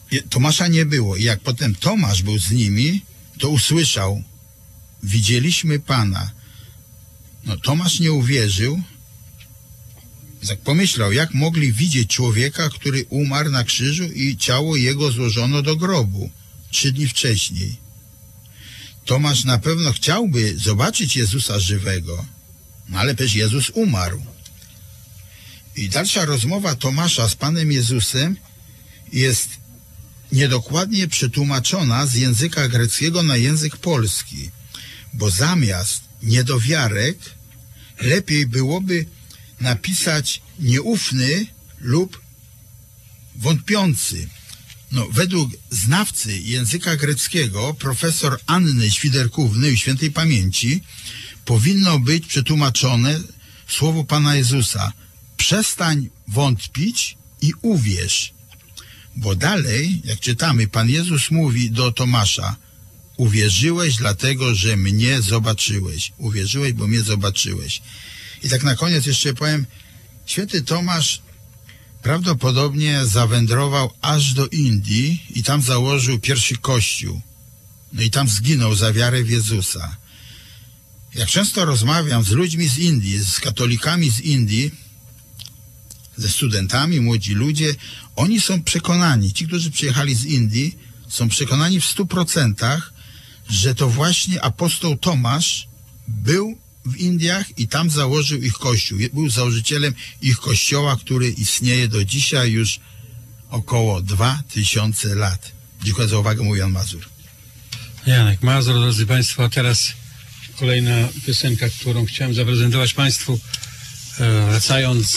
Tomasza nie było. I jak potem Tomasz był z nimi, to usłyszał: widzieliśmy Pana. No, Tomasz nie uwierzył. Tak pomyślał, jak mogli widzieć człowieka, który umarł na krzyżu i ciało jego złożono do grobu 3 dni wcześniej. Tomasz na pewno chciałby zobaczyć Jezusa żywego, no ale przecież Jezus umarł. I dalsza rozmowa Tomasza z Panem Jezusem jest niedokładnie przetłumaczona z języka greckiego na język polski, bo zamiast niedowiarek lepiej byłoby napisać nieufny lub wątpiący. No, według znawcy języka greckiego, profesor Anny Świderkówny, świętej pamięci, powinno być przetłumaczone słowo Pana Jezusa: przestań wątpić i uwierz. Bo dalej, jak czytamy, Pan Jezus mówi do Tomasza: uwierzyłeś dlatego, że mnie zobaczyłeś. Uwierzyłeś, bo mnie zobaczyłeś. I tak na koniec jeszcze powiem, święty Tomasz prawdopodobnie zawędrował aż do Indii i tam założył pierwszy kościół. No i tam zginął za wiarę w Jezusa. Jak często rozmawiam z ludźmi z Indii, z katolikami z Indii, ze studentami, młodzi ludzie, oni są przekonani, ci, którzy przyjechali z Indii, są przekonani w 100%, że to właśnie apostoł Tomasz był w Indiach i tam założył ich kościół. Był założycielem ich kościoła, który istnieje do dzisiaj już około 2000 lat. Dziękuję za uwagę, mówi Jan Mazur. Janek Mazur, drodzy Państwo, a teraz kolejna piosenka, którą chciałem zaprezentować Państwu. Wracając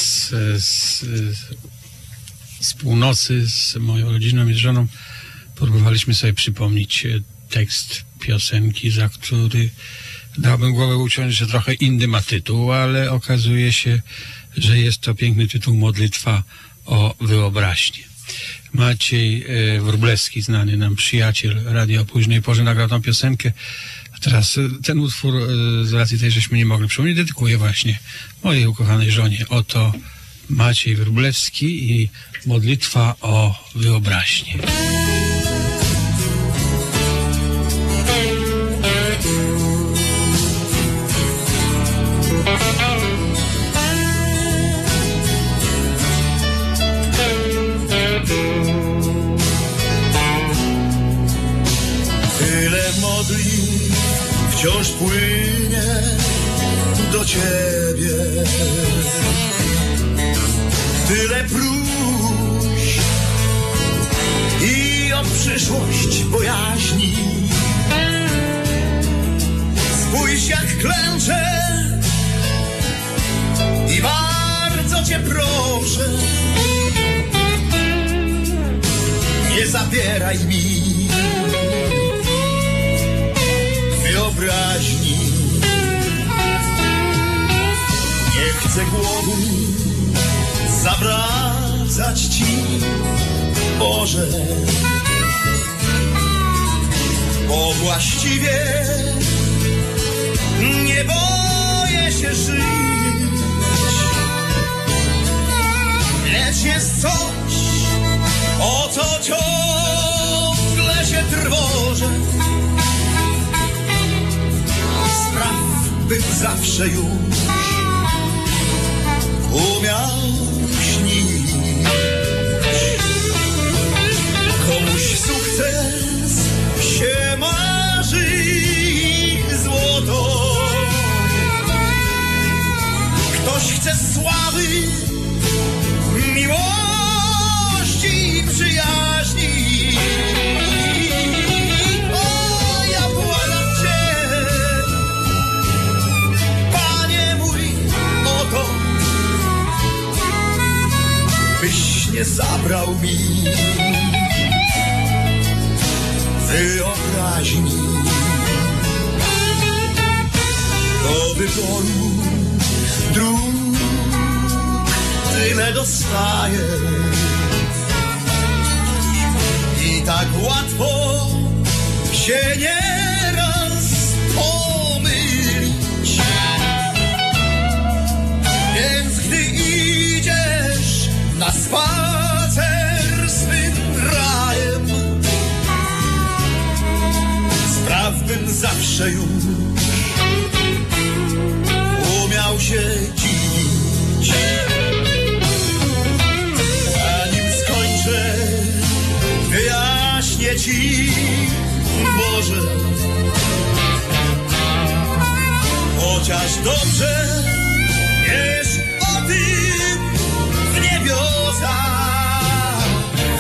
z północy z moją rodziną i z żoną, próbowaliśmy sobie przypomnieć tekst piosenki, za który dałbym głowę uciąć, że trochę inny ma tytuł, ale okazuje się, że jest to piękny tytuł Modlitwa o wyobraźnię. Maciej Wróblewski, znany nam przyjaciel radia o późnej porze, nagrał tą piosenkę. A teraz ten utwór, z racji tej, żeśmy nie mogli przypomnieć, dedykuję właśnie mojej ukochanej żonie. Oto Maciej Wróblewski i Modlitwa o wyobraźnię. Tyle modlitw wciąż płynie do Ciebie, tyle próśb i o przyszłość bojaźni. Spójrz, jak klęczę i bardzo Cię proszę, nie zabieraj mi wyobraźni. Nie chcę głowy zawracać Ci, Boże, bo właściwie nie boję się żyć, lecz jest coś, o co ciągle się trwożę. Spraw, bym zawsze już umiał śnić. Komuś sukces się marzy i złoto, ktoś chce sławy, miłości i przyjaźni. O, ja błagam Cię, Panie mój, o to, byś nie zabrał mi wyobraźni. Do wyboru dróg tyle dostaję i tak łatwo się nieraz pomylić. Więc gdy idziesz na spacer swym rajem, jeszcze już umiał się dziwić. Zanim skończę, wyjaśnię ci, Boże, chociaż dobrze wiesz o tym w niebiosach.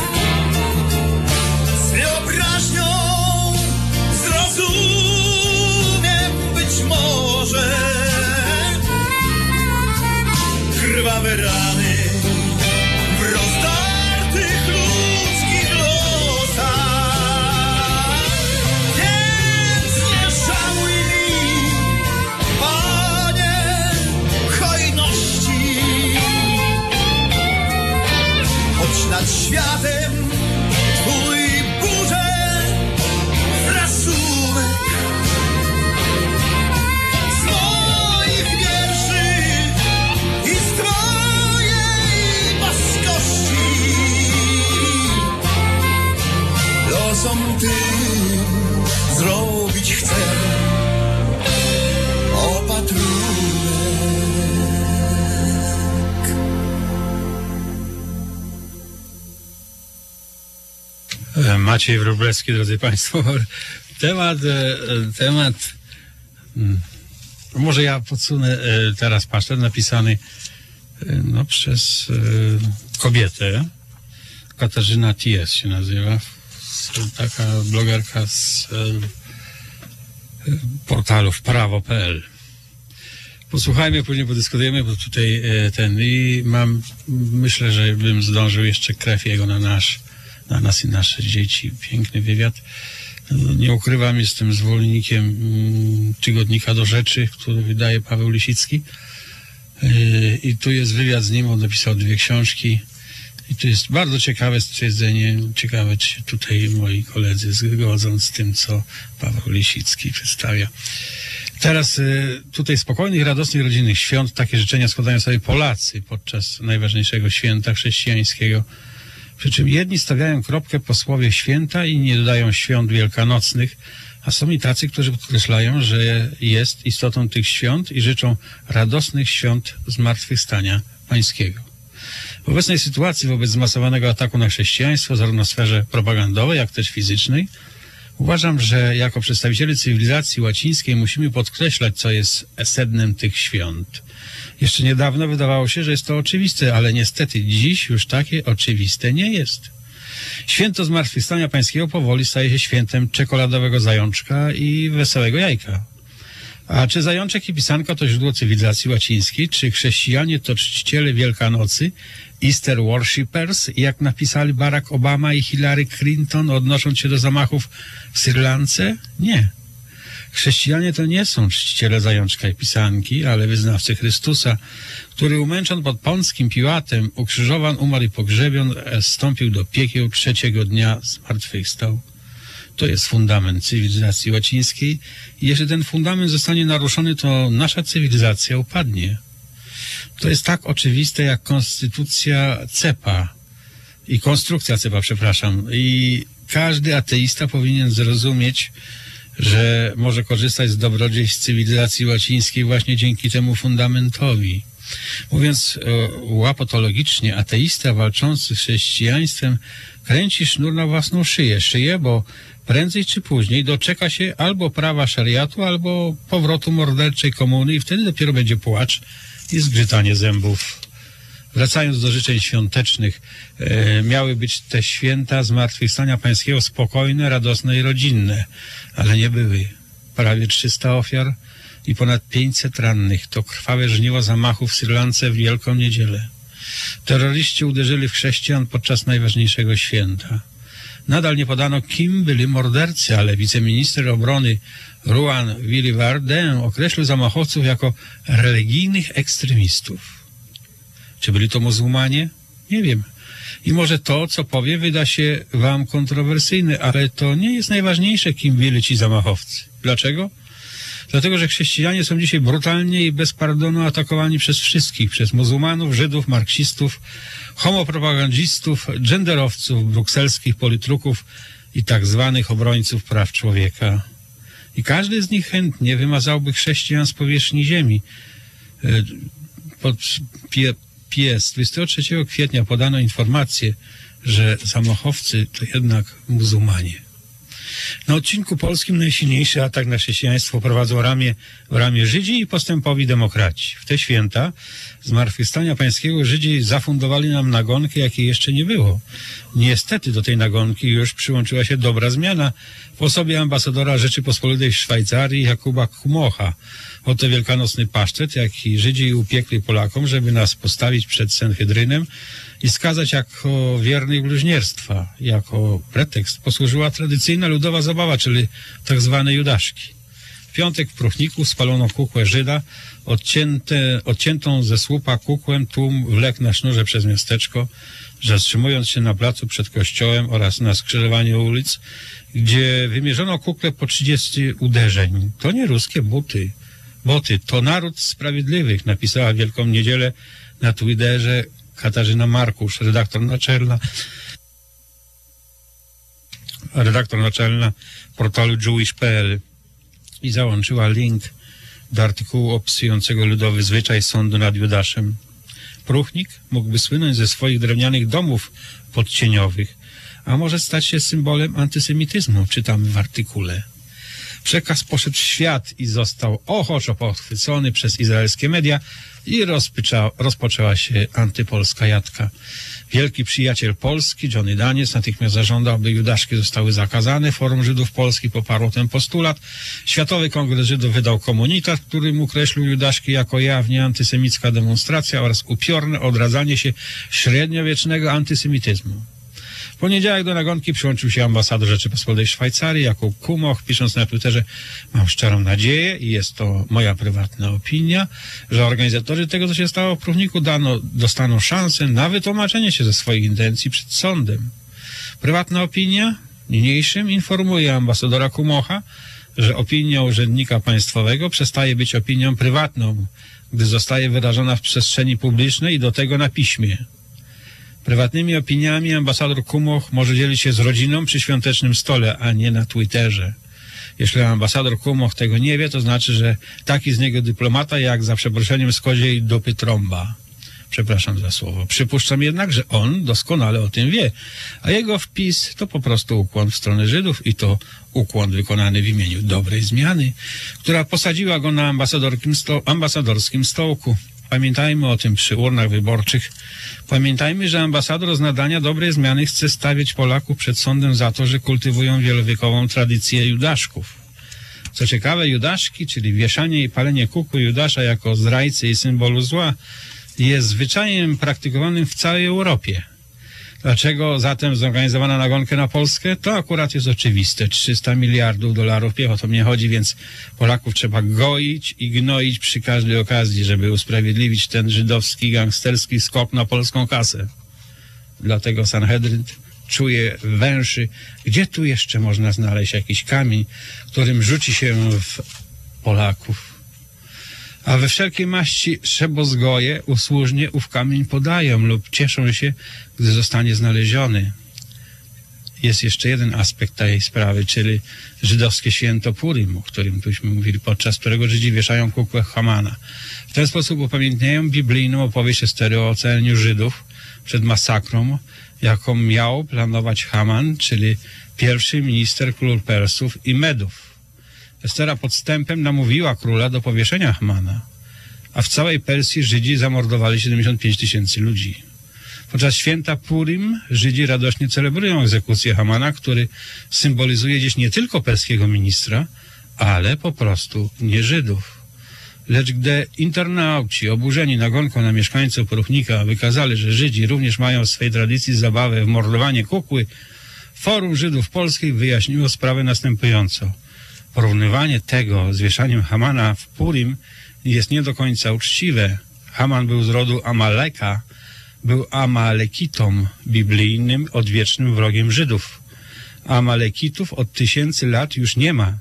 Z wyobraźnią zrozumiem być może krwawe rany w rozdartych ludzkich losach. Więc nie żałuj mi, Panie, hojności, choć nad światem Twój burzę frasunek. Z moich wierszy i z Twojej boskości losom tym zrobić chcę opatrunek. Maciej Wróblewski, drodzy Państwo. Temat może ja podsunę teraz pasztet napisany przez kobietę. Katarzyna T.S. się nazywa. Taka blogerka z portalu prawo.pl. Posłuchajmy, później podyskutujemy, bo tutaj i myślę, że bym zdążył jeszcze krew jego na nas i nasze dzieci. Piękny wywiad. Nie ukrywam, jestem zwolennikiem tygodnika Do Rzeczy, który wydaje Paweł Lisicki. I tu jest wywiad z nim, on napisał 2 książki. I tu jest bardzo ciekawe stwierdzenie. Ciekawe, czy się tutaj moi koledzy zgodzą z tym, co Paweł Lisicki przedstawia. Teraz tutaj spokojnych, radosnych, rodzinnych świąt, takie życzenia składają sobie Polacy podczas najważniejszego święta chrześcijańskiego. Przy czym jedni stawiają kropkę po słowie święta i nie dodają świąt wielkanocnych, a są i tacy, którzy podkreślają, że jest istotą tych świąt i życzą radosnych świąt zmartwychwstania pańskiego. W obecnej sytuacji, wobec zmasowanego ataku na chrześcijaństwo, zarówno w sferze propagandowej, jak też fizycznej, uważam, że jako przedstawiciele cywilizacji łacińskiej musimy podkreślać, co jest sednem tych świąt. Jeszcze niedawno wydawało się, że jest to oczywiste, ale niestety dziś już takie oczywiste nie jest. Święto Zmartwychwstania Pańskiego powoli staje się świętem czekoladowego zajączka i wesołego jajka. A czy zajączek i pisanka to źródło cywilizacji łacińskiej? Czy chrześcijanie to czciciele Wielkanocy, Easter worshippers, jak napisali Barack Obama i Hillary Clinton, odnosząc się do zamachów w Sri Lance? Nie. Chrześcijanie to nie są czciciele zajączka i pisanki, ale wyznawcy Chrystusa, który umęczon pod Pąckim Piłatem, ukrzyżowan, umarł i pogrzebion, zstąpił do piekieł, 3. dnia zmartwychwstał. To jest fundament cywilizacji łacińskiej i jeśli ten fundament zostanie naruszony, to nasza cywilizacja upadnie. To jest tak oczywiste jak konstrukcja cepa. I każdy ateista powinien zrozumieć, że może korzystać z dobrodziejstw cywilizacji łacińskiej właśnie dzięki temu fundamentowi. Mówiąc łapotologicznie, ateista walczący z chrześcijaństwem kręci sznur na własną szyję, bo prędzej czy później doczeka się albo prawa szariatu, albo powrotu morderczej komuny i wtedy dopiero będzie płacz i zgrzytanie zębów. Wracając do życzeń świątecznych, miały być te święta Zmartwychwstania Pańskiego spokojne, radosne i rodzinne, ale nie były. Prawie 300 ofiar i ponad 500 rannych to krwawe żniwo zamachów w Sri Lance w Wielką Niedzielę. Terroryści uderzyli w chrześcijan podczas najważniejszego święta. Nadal nie podano, kim byli mordercy, ale wiceminister obrony Ruan Wiliwardin określił zamachowców jako religijnych ekstremistów. Czy byli to muzułmanie? Nie wiem. I może to, co powiem, wyda się wam kontrowersyjne, ale to nie jest najważniejsze, kim byli ci zamachowcy. Dlaczego? Dlatego, że chrześcijanie są dzisiaj brutalnie i bez pardonu atakowani przez wszystkich, przez muzułmanów, Żydów, marksistów, homopropagandzistów, genderowców, brukselskich politruków i tak zwanych obrońców praw człowieka. I każdy z nich chętnie wymazałby chrześcijan z powierzchni ziemi. Z 23 kwietnia podano informację, że zamachowcy to jednak muzułmanie. Na odcinku polskim najsilniejszy atak na chrześcijaństwo prowadzą w ramię Żydzi i postępowi demokraci. W te święta zmartwychwstania pańskiego Żydzi zafundowali nam nagonkę, jakiej jeszcze nie było. Niestety do tej nagonki już przyłączyła się dobra zmiana w osobie ambasadora Rzeczypospolitej w Szwajcarii Jakuba Kumocha. Oto wielkanocny pasztet, jaki Żydzi upiekli Polakom, żeby nas postawić przed Sanhedrynem i skazać jako wiernych bluźnierstwa. Jako pretekst posłużyła tradycyjna ludowa zabawa, czyli tak zwane judaszki. W piątek w Pruchniku spalono kukłę Żyda, odciętą ze słupa kukłem tłum wlekł na sznurze przez miasteczko, zatrzymując się na placu przed kościołem oraz na skrzyżowaniu ulic, gdzie wymierzono kukłę po 30 uderzeń. To nie ruskie boty, to naród sprawiedliwych, napisała w Wielką Niedzielę na Twitterze Katarzyna Markusz, redaktor naczelna portalu Jewish.pl i załączyła link do artykułu opisującego ludowy zwyczaj sądu nad Judaszem. Pruchnik mógłby słynąć ze swoich drewnianych domów podcieniowych, a może stać się symbolem antysemityzmu, czytamy w artykule. Przekaz poszedł w świat i został ochoczo pochwycony przez izraelskie media i rozpoczęła się antypolska jadka. Wielki przyjaciel Polski, Johnny Daniec, natychmiast zażądał, by judaszki zostały zakazane. Forum Żydów Polski poparło ten postulat. Światowy Kongres Żydów wydał komunikat, w którym określił judaszki jako jawnie antysemicka demonstracja oraz upiorne odradzanie się średniowiecznego antysemityzmu. W poniedziałek do nagonki przyłączył się ambasador Rzeczypospolitej Szwajcarii Jakub Kumoch, pisząc na Twitterze: mam szczerą nadzieję i jest to moja prywatna opinia, że organizatorzy tego, co się stało w Pruchniku, dostaną szansę na wytłumaczenie się ze swoich intencji przed sądem. Prywatna opinia? Niniejszym informuje ambasadora Kumocha, że opinia urzędnika państwowego przestaje być opinią prywatną, gdy zostaje wyrażona w przestrzeni publicznej i do tego na piśmie. Prywatnymi opiniami ambasador Kumoch może dzielić się z rodziną przy świątecznym stole, a nie na Twitterze. Jeśli ambasador Kumoch tego nie wie, to znaczy, że taki z niego dyplomata jak za przeproszeniem z koziej dupy trąba. Przepraszam za słowo. Przypuszczam jednak, że on doskonale o tym wie, a jego wpis to po prostu ukłon w stronę Żydów i to ukłon wykonany w imieniu dobrej zmiany, która posadziła go na ambasadorskim stołku. Pamiętajmy o tym przy urnach wyborczych. Pamiętajmy, że ambasador z nadania dobrej zmiany chce stawiać Polaków przed sądem za to, że kultywują wielowiekową tradycję judaszków. Co ciekawe, judaszki, czyli wieszanie i palenie kukły Judasza jako zdrajcy i symbolu zła, jest zwyczajem praktykowanym w całej Europie. Dlaczego zatem zorganizowano nagonkę na Polskę? To akurat jest oczywiste. 300 miliardów dolarów piechotą nie chodzi, więc Polaków trzeba goić i gnoić przy każdej okazji, żeby usprawiedliwić ten żydowski, gangsterski skok na polską kasę. Dlatego Sanhedryn czuje, węszy, gdzie tu jeszcze można znaleźć jakiś kamień, którym rzuci się w Polaków. A we wszelkiej maści szebozgoje usłużnie ów kamień podają lub cieszą się, gdy zostanie znaleziony. Jest jeszcze jeden aspekt tej sprawy, czyli żydowskie święto Purim, o którym tuśmy mówili, podczas którego Żydzi wieszają kukłę Hamana. W ten sposób upamiętniają biblijną opowieść Estery o ocaleniu Żydów przed masakrą, jaką miał planować Haman, czyli pierwszy minister król Persów i Medów. Estera podstępem namówiła króla do powieszenia Hamana, a w całej Persji Żydzi zamordowali 75 000 ludzi. Podczas święta Purim Żydzi radośnie celebrują egzekucję Hamana, który symbolizuje dziś nie tylko perskiego ministra, ale po prostu nie Żydów. Lecz gdy internauci oburzeni nagonką na mieszkańców Pruchnika wykazali, że Żydzi również mają w swej tradycji zabawę w mordowanie kukły, Forum Żydów Polskich wyjaśniło sprawę następująco. Porównywanie tego z wieszaniem Hamana w Purim jest nie do końca uczciwe. Haman był z rodu Amaleka, był Amalekitą biblijnym, odwiecznym wrogiem Żydów. Amalekitów od 1000 lat już nie ma.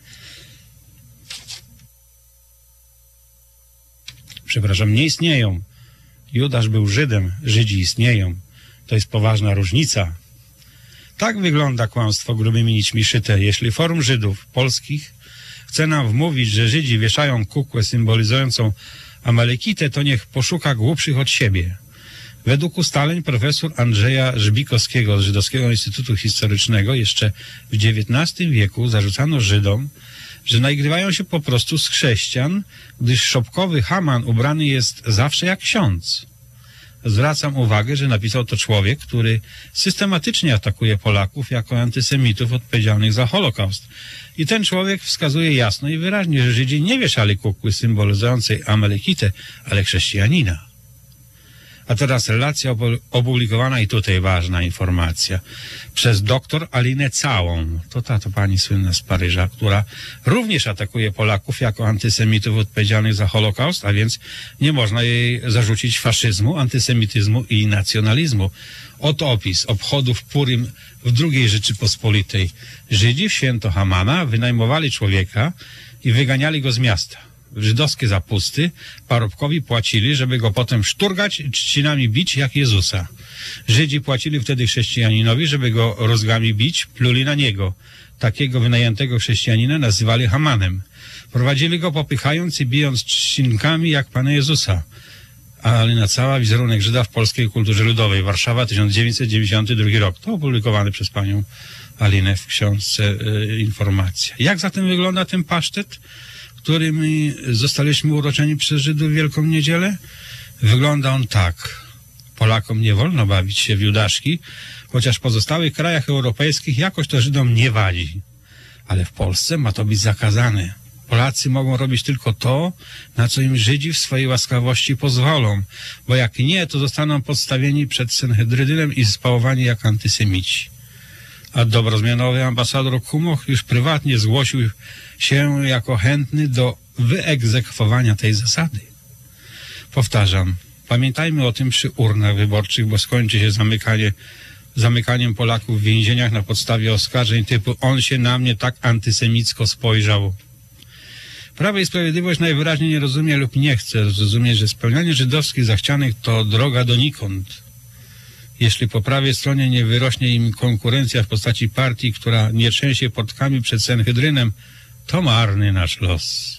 Nie istnieją. Judasz był Żydem, Żydzi istnieją. To jest poważna różnica. Tak wygląda kłamstwo grubymi nićmi szyte. Jeśli Forum Żydów Polskich chce nam wmówić, że Żydzi wieszają kukłę symbolizującą Amalekitę, to niech poszuka głupszych od siebie. Według ustaleń profesor Andrzeja Żbikowskiego z Żydowskiego Instytutu Historycznego jeszcze w XIX wieku zarzucano Żydom, że naigrywają się po prostu z chrześcijan, gdyż szopkowy Haman ubrany jest zawsze jak ksiądz. Zwracam uwagę, że napisał to człowiek, który systematycznie atakuje Polaków jako antysemitów odpowiedzialnych za Holokaust. I ten człowiek wskazuje jasno i wyraźnie, że Żydzi nie wieszali kukły symbolizującej Amalekitę, ale chrześcijanina. A teraz relacja opublikowana i tutaj ważna informacja przez doktor Alinę Całą, to pani słynna z Paryża, która również atakuje Polaków jako antysemitów odpowiedzialnych za Holokaust, a więc nie można jej zarzucić faszyzmu, antysemityzmu i nacjonalizmu. Oto opis obchodów Purim w II Rzeczypospolitej. Żydzi w święto Hamana wynajmowali człowieka i wyganiali go z miasta. Żydowskie zapusty parobkowi płacili, żeby go potem szturgać i trzcinami bić jak Jezusa. Żydzi płacili wtedy chrześcijaninowi, żeby go rozgami bić, pluli na niego. Takiego wynajętego chrześcijanina nazywali Hamanem. Prowadzili go popychając i bijąc trzcinkami jak Pana Jezusa. Ale na cała wizerunek Żyda w polskiej kulturze ludowej. Warszawa, 1992 rok. To opublikowane przez panią Alinę w książce Informacja. Jak zatem wygląda ten pasztet, którym zostaliśmy uroczeni przez Żydów w Wielką Niedzielę? Wygląda on tak. Polakom nie wolno bawić się w judaszki, chociaż w pozostałych krajach europejskich jakoś to Żydom nie wadzi. Ale w Polsce ma to być zakazane. Polacy mogą robić tylko to, na co im Żydzi w swojej łaskawości pozwolą, bo jak nie, to zostaną podstawieni przed Sanhedrynem i spałowani jak antysemici. A dobrozmianowy ambasador Kumoch już prywatnie zgłosił się jako chętny do wyegzekwowania tej zasady. Powtarzam, pamiętajmy o tym przy urnach wyborczych, bo skończy się zamykaniem Polaków w więzieniach na podstawie oskarżeń typu on się na mnie tak antysemicko spojrzał. Prawo i Sprawiedliwość najwyraźniej nie rozumie lub nie chce zrozumieć, że spełnianie żydowskich zachcianek to droga donikąd. Jeśli po prawej stronie nie wyrośnie im konkurencja w postaci partii, która nie trzęsie portkami przed Sanhedrynem, to marny nasz los.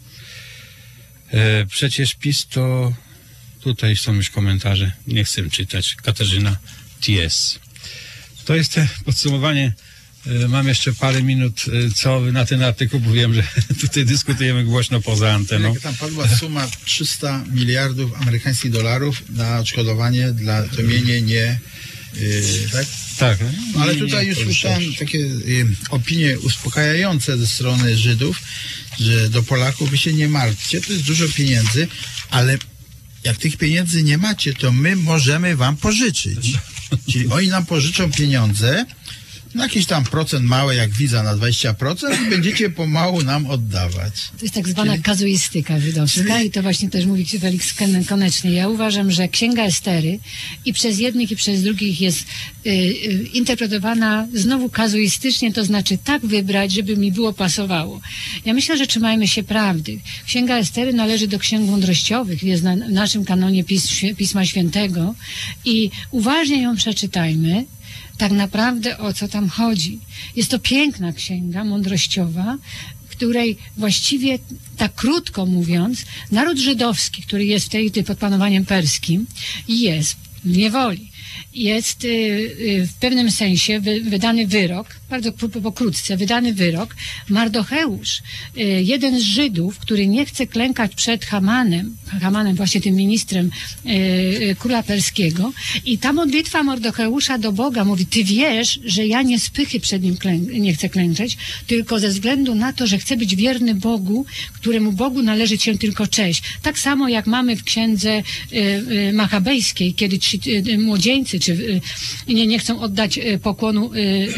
Przecież PiS to... Tutaj są już komentarze, nie chcę czytać. Katarzyna T.S. To jest podsumowanie. Mam jeszcze parę minut, co na ten artykuł, bo wiem, że tutaj dyskutujemy głośno poza anteną. Tam padła suma 300 miliardów amerykańskich dolarów na odszkodowanie dla to mienie nie... tak? Tak. Ale tutaj już słyszałem takie opinie uspokajające ze strony Żydów, że do Polaków wy się nie martwcie, to jest dużo pieniędzy, ale jak tych pieniędzy nie macie, to my możemy wam pożyczyć. Czyli oni nam pożyczą pieniądze, na jakiś tam procent mały, jak Visa na 20% i będziecie pomału nam oddawać. To jest tak zwana kazuistyka żydowska i to właśnie też mówi Felix Koneczny. Ja uważam, że Księga Estery i przez jednych i przez drugich jest interpretowana znowu kazuistycznie, to znaczy tak wybrać, żeby mi było pasowało. Ja myślę, że trzymajmy się prawdy. Księga Estery należy do księg mądrościowych, jest na naszym kanonie Pisma Świętego i uważnie ją przeczytajmy. Tak naprawdę o co tam chodzi. Jest to piękna księga mądrościowa, w której właściwie, tak krótko mówiąc, naród żydowski, który jest w tej pod panowaniem perskim, jest w niewoli. Jest w pewnym sensie wydany wyrok, bardzo pokrótce wydany wyrok. Mardocheusz, jeden z Żydów, który nie chce klękać przed Hamanem właśnie tym ministrem króla perskiego, i ta modlitwa Mardocheusza do Boga mówi, ty wiesz, że ja nie z pychy przed nim nie chcę klęczeć, tylko ze względu na to, że chcę być wierny Bogu, któremu Bogu należy się tylko cześć. Tak samo jak mamy w księdze machabejskiej, kiedy ci młodzieńcy czy nie chcą oddać pokłonu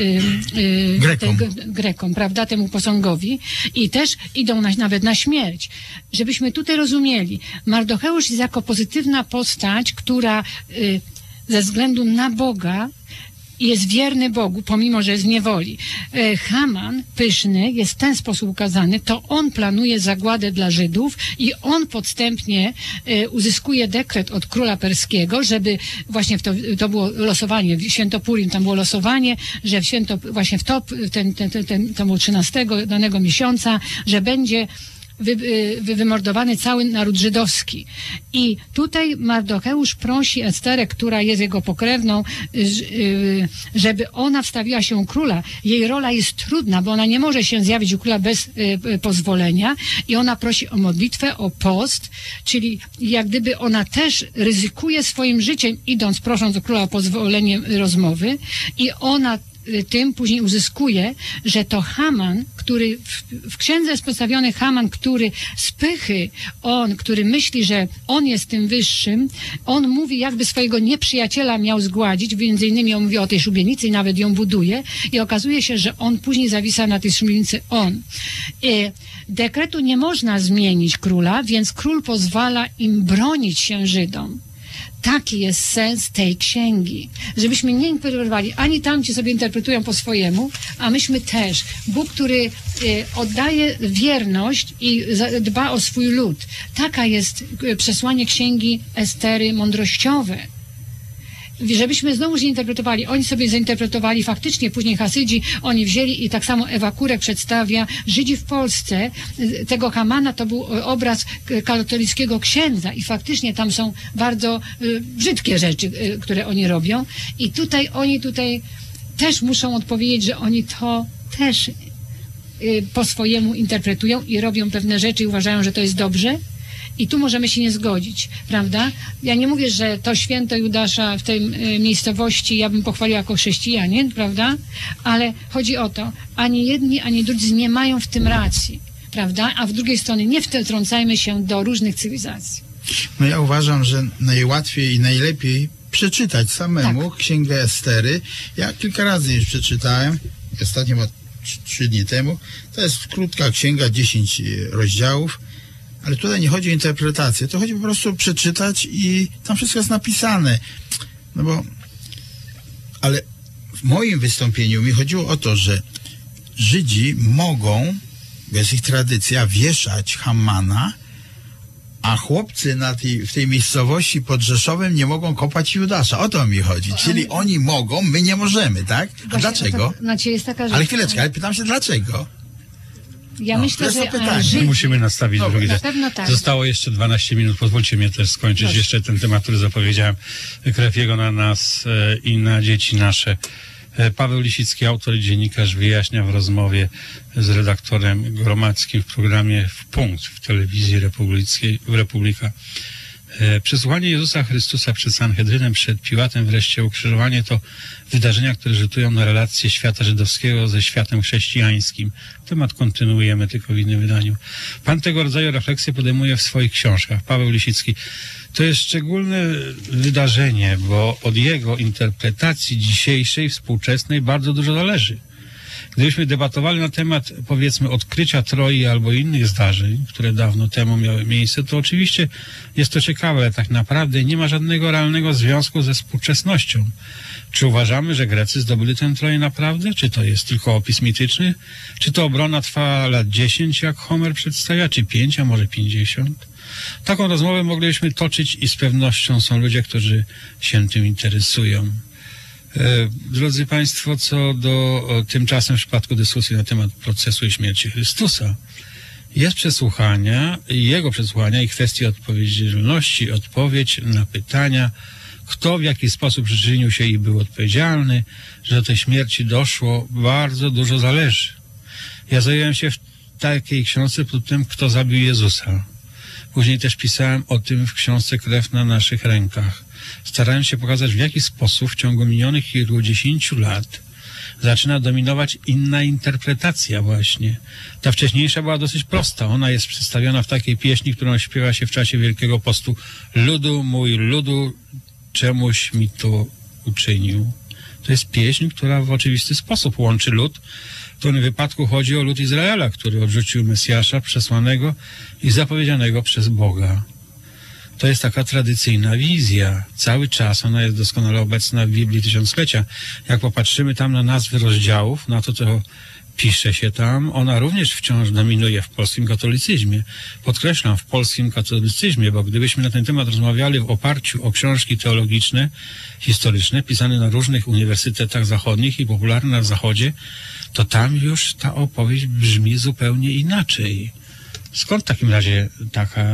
Grekom, prawda, temu posągowi i też idą nawet na śmierć. Żebyśmy tutaj rozumieli, Mardocheusz jest jako pozytywna postać, która ze względu na Boga i jest wierny Bogu, pomimo że jest w niewoli. Haman, pyszny, jest w ten sposób ukazany, to on planuje zagładę dla Żydów i on podstępnie uzyskuje dekret od króla perskiego, żeby właśnie to było losowanie, w święto Purim tam było losowanie, że w święto, właśnie w to było 13 danego miesiąca, że będzie wymordowany cały naród żydowski. I tutaj Mardocheusz prosi Esterę, która jest jego pokrewną, żeby ona wstawiła się u króla. Jej rola jest trudna, bo ona nie może się zjawić u króla bez pozwolenia i ona prosi o modlitwę, o post, czyli jak gdyby ona też ryzykuje swoim życiem, idąc, prosząc o króla o pozwolenie rozmowy i ona tym później uzyskuje, że to Haman, który w księdze jest przedstawiony Haman, który z pychy, który myśli, że on jest tym wyższym, on mówi, jakby swojego nieprzyjaciela miał zgładzić, między innymi on mówi o tej szubienicy i nawet ją buduje i okazuje się, że on później zawisa na tej szubienicy dekretu nie można zmienić króla, więc król pozwala im bronić się Żydom. Taki jest sens tej księgi. Żebyśmy nie interpretowali, ani tamci sobie interpretują po swojemu, a myśmy też. Bóg, który oddaje wierność i dba o swój lud. Taka jest przesłanie księgi Estery mądrościowe. Żebyśmy znowu nie interpretowali. Oni sobie zainterpretowali faktycznie, później Hasydzi, oni wzięli i tak samo Ewa Kurek przedstawia Żydzi w Polsce. Tego Hamana to był obraz katolickiego księdza i faktycznie tam są bardzo brzydkie rzeczy, które oni robią i oni też muszą odpowiedzieć, że oni to też po swojemu interpretują i robią pewne rzeczy i uważają, że to jest dobrze. I tu możemy się nie zgodzić, prawda? Ja nie mówię, że to święto Judasza w tej miejscowości ja bym pochwaliła jako chrześcijanin, prawda? Ale chodzi o to, ani jedni, ani drudzy nie mają w tym racji, prawda? A w drugiej strony nie wtrącajmy się do różnych cywilizacji. No ja uważam, że najłatwiej i najlepiej przeczytać samemu Księgę Estery. Ja kilka razy już przeczytałem, ostatnio 3 dni temu. To jest krótka księga, 10 rozdziałów. Ale tutaj nie chodzi o interpretację, to chodzi po prostu przeczytać i tam wszystko jest napisane. Ale w moim wystąpieniu mi chodziło o to, że Żydzi mogą, bo jest ich tradycja, wieszać Hamana, a chłopcy w tej miejscowości pod Rzeszowem nie mogą kopać Judasza. O to mi chodzi. Czyli oni mogą, my nie możemy, tak? A dlaczego? Jest taka rzecz, ale chwileczkę, ale pytam się dlaczego? Ja myślę, że musimy nastawić drugi na pewno tak. Zostało jeszcze 12 minut. Pozwólcie mnie też skończyć jeszcze ten temat, który zapowiedziałem. Krew jego na nas i na dzieci nasze. Paweł Lisicki, autor i dziennikarz, wyjaśnia w rozmowie z redaktorem Gromadzkim w programie W Punkt w telewizji Republika. Przesłuchanie Jezusa Chrystusa przed Sanhedrynem, przed Piłatem, wreszcie ukrzyżowanie to wydarzenia, które rzutują na relacje świata żydowskiego ze światem chrześcijańskim. Temat kontynuujemy, tylko w innym wydaniu. Pan tego rodzaju refleksje podejmuje w swoich książkach. Paweł Lisicki. To jest szczególne wydarzenie, bo od jego interpretacji dzisiejszej, współczesnej bardzo dużo zależy. Gdybyśmy debatowali na temat, powiedzmy, odkrycia Troi albo innych zdarzeń, które dawno temu miały miejsce, to oczywiście jest to ciekawe, ale tak naprawdę nie ma żadnego realnego związku ze współczesnością. Czy uważamy, że Grecy zdobyli tę Troję naprawdę? Czy to jest tylko opis mityczny? Czy to obrona trwa lat 10, jak Homer przedstawia, czy 5, a może 50? Taką rozmowę moglibyśmy toczyć i z pewnością są ludzie, którzy się tym interesują. Drodzy Państwo, co do tymczasem w przypadku dyskusji na temat procesu i śmierci Chrystusa, jest jego przesłuchania i kwestii odpowiedzialności, odpowiedź na pytania, kto w jaki sposób przyczynił się i był odpowiedzialny, że do tej śmierci doszło, bardzo dużo zależy. Ja zająłem się w takiej książce pod tym, kto zabił Jezusa. Później też pisałem o tym w książce Krew na naszych rękach. Starałem się pokazać, w jaki sposób w ciągu minionych kilkudziesięciu lat zaczyna dominować inna interpretacja właśnie. Ta wcześniejsza była dosyć prosta. Ona jest przedstawiona w takiej pieśni, którą śpiewa się w czasie Wielkiego Postu. Ludu mój, ludu, czemuś mi to uczynił. To jest pieśń, która w oczywisty sposób łączy lud. W tym wypadku chodzi o lud Izraela, który odrzucił Mesjasza przesłanego i zapowiedzianego przez Boga. To jest taka tradycyjna wizja. Cały czas ona jest doskonale obecna w Biblii Tysiąclecia. Jak popatrzymy tam na nazwy rozdziałów, na to, co pisze się tam, ona również wciąż dominuje w polskim katolicyzmie. Podkreślam, w polskim katolicyzmie, bo gdybyśmy na ten temat rozmawiali w oparciu o książki teologiczne, historyczne, pisane na różnych uniwersytetach zachodnich i popularne na Zachodzie, to tam już ta opowieść brzmi zupełnie inaczej. Skąd w takim razie taka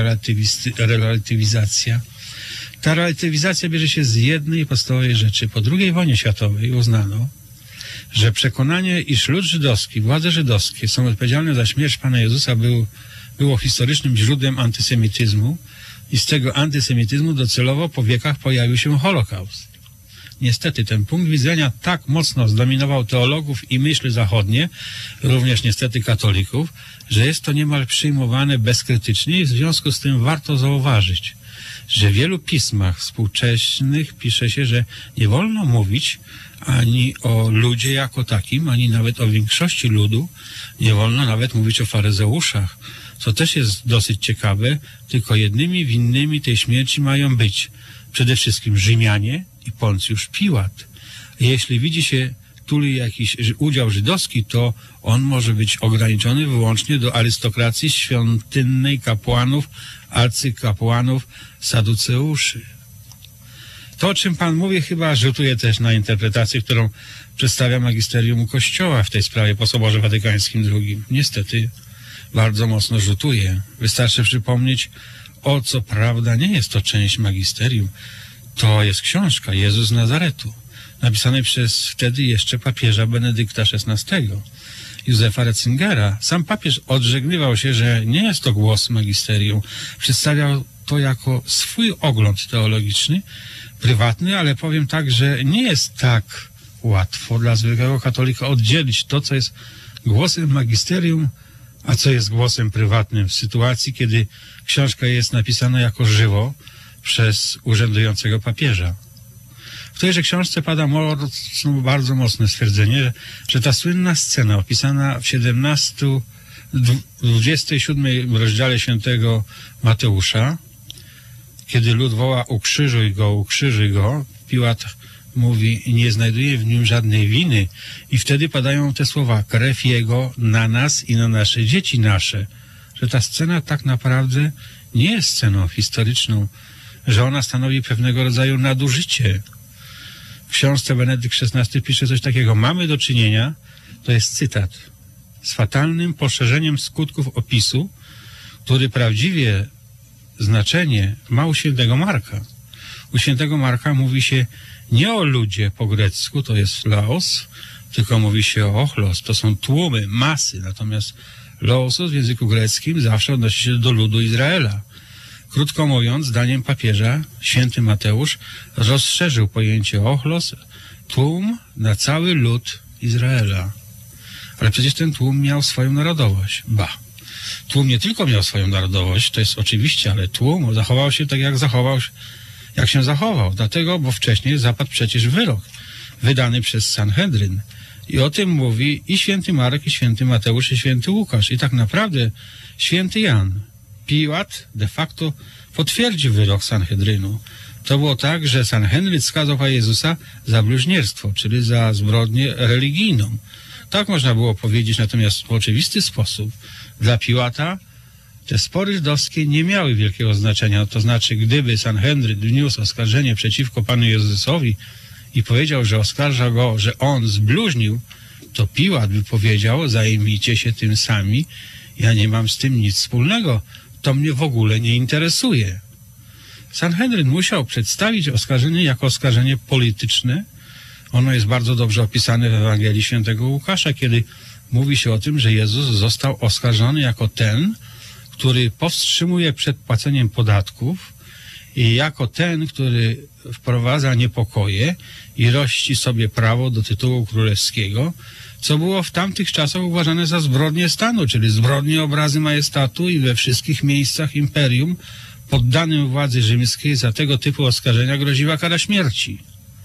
relatywizacja? Ta relatywizacja bierze się z jednej podstawowej rzeczy. Po II wojnie światowej uznano, że przekonanie, iż lud żydowski, władze żydowskie są odpowiedzialne za śmierć Pana Jezusa było historycznym źródłem antysemityzmu i z tego antysemityzmu docelowo po wiekach pojawił się Holokaust. Niestety ten punkt widzenia tak mocno zdominował teologów i myśli zachodnie, również niestety katolików, że jest to niemal przyjmowane bezkrytycznie i w związku z tym warto zauważyć, że w wielu pismach współczesnych pisze się, że nie wolno mówić ani o ludzie jako takim, ani nawet o większości ludu, nie wolno nawet mówić o faryzeuszach, co też jest dosyć ciekawe, tylko jednymi winnymi tej śmierci mają być przede wszystkim Rzymianie i Poncjusz Piłat. Jeśli widzi się tu jakiś udział żydowski, to on może być ograniczony wyłącznie do arystokracji świątynnej kapłanów, arcykapłanów, saduceuszy. To, o czym Pan mówi, chyba rzutuje też na interpretację, którą przedstawia magisterium Kościoła w tej sprawie po Soborze Watykańskim II. Niestety bardzo mocno rzutuje. Wystarczy przypomnieć, o co prawda nie jest to część magisterium. To jest książka Jezus z Nazaretu, napisanej przez wtedy jeszcze papieża Benedykta XVI, Józefa Ratzingera. Sam papież odżegnywał się, że nie jest to głos magisterium. Przedstawiał to jako swój ogląd teologiczny, prywatny, ale powiem tak, że nie jest tak łatwo dla zwykłego katolika oddzielić to, co jest głosem magisterium, a co jest głosem prywatnym w sytuacji, kiedy książka jest napisana jako żywo przez urzędującego papieża. W tejże książce pada bardzo mocne stwierdzenie, że ta słynna scena opisana w 27 rozdziale świętego Mateusza, kiedy lud woła ukrzyżuj go, Piłat mówi, nie znajduje w nim żadnej winy i wtedy padają te słowa, krew jego na nas i na nasze dzieci nasze, że ta scena tak naprawdę nie jest sceną historyczną, że ona stanowi pewnego rodzaju nadużycie. W książce Benedykt XVI pisze coś takiego, mamy do czynienia, to jest cytat, z fatalnym poszerzeniem skutków opisu, który prawdziwie znaczenie ma u świętego Marka. U świętego Marka mówi się nie o ludzie po grecku, to jest laos, tylko mówi się o ochlos, to są tłumy, masy, natomiast laosos w języku greckim zawsze odnosi się do ludu Izraela. Krótko mówiąc, zdaniem papieża, święty Mateusz rozszerzył pojęcie ochlos, tłum na cały lud Izraela. Ale przecież ten tłum miał swoją narodowość. Tłum nie tylko miał swoją narodowość, to jest oczywiście, ale tłum zachował się tak, jak się zachował. Dlatego, bo wcześniej zapadł przecież wyrok wydany przez Sanhedryn. I o tym mówi i święty Marek, i święty Mateusz, i święty Łukasz. I tak naprawdę święty Jan, Piłat de facto potwierdził wyrok Sanhedrynu. To było tak, że Sanhedryn skazał Pana Jezusa za bluźnierstwo, czyli za zbrodnię religijną. Tak można było powiedzieć, natomiast w oczywisty sposób dla Piłata te spory żydowskie nie miały wielkiego znaczenia. To znaczy, gdyby Sanhedryn wniósł oskarżenie przeciwko Panu Jezusowi i powiedział, że oskarża go, że on zbluźnił, to Piłat by powiedział, zajmijcie się tym sami, ja nie mam z tym nic wspólnego, to mnie w ogóle nie interesuje. Sanhedryn musiał przedstawić oskarżenie jako oskarżenie polityczne. Ono jest bardzo dobrze opisane w Ewangelii Świętego Łukasza, kiedy mówi się o tym, że Jezus został oskarżony jako ten, który powstrzymuje przed płaceniem podatków i jako ten, który wprowadza niepokoje i rości sobie prawo do tytułu królewskiego, co było w tamtych czasach uważane za zbrodnię stanu, czyli zbrodnię obrazy majestatu i we wszystkich miejscach imperium poddanym władzy rzymskiej za tego typu oskarżenia groziła kara śmierci.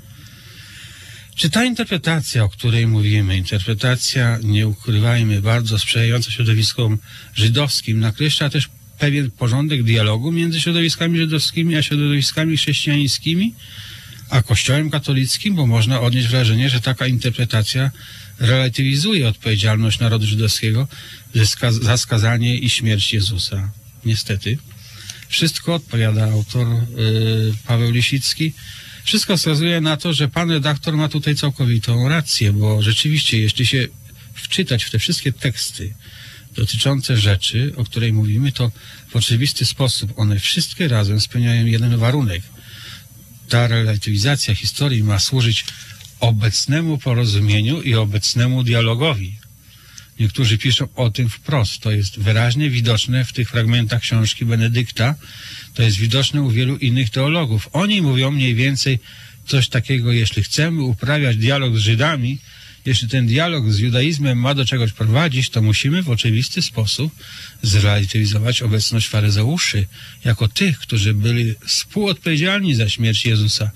Czy ta interpretacja, o której mówimy, interpretacja, nie ukrywajmy, bardzo sprzyjająca środowiskom żydowskim, nakreśla też pewien porządek dialogu między środowiskami żydowskimi a środowiskami chrześcijańskimi, a Kościołem katolickim, bo można odnieść wrażenie, że taka interpretacja relatywizuje odpowiedzialność narodu żydowskiego za skazanie i śmierć Jezusa. Niestety. Wszystko, odpowiada autor Paweł Lisicki, wszystko wskazuje na to, że pan redaktor ma tutaj całkowitą rację, bo rzeczywiście, jeśli się wczytać w te wszystkie teksty dotyczące rzeczy, o której mówimy, to w oczywisty sposób one wszystkie razem spełniają jeden warunek. Ta relatywizacja historii ma służyć obecnemu porozumieniu i obecnemu dialogowi. Niektórzy piszą o tym wprost. To jest wyraźnie widoczne w tych fragmentach książki Benedykta. To jest widoczne u wielu innych teologów. Oni mówią mniej więcej coś takiego, jeśli chcemy uprawiać dialog z Żydami, jeśli ten dialog z judaizmem ma do czegoś prowadzić, to musimy w oczywisty sposób zrelatywizować obecność faryzeuszy jako tych, którzy byli współodpowiedzialni za śmierć Jezusa.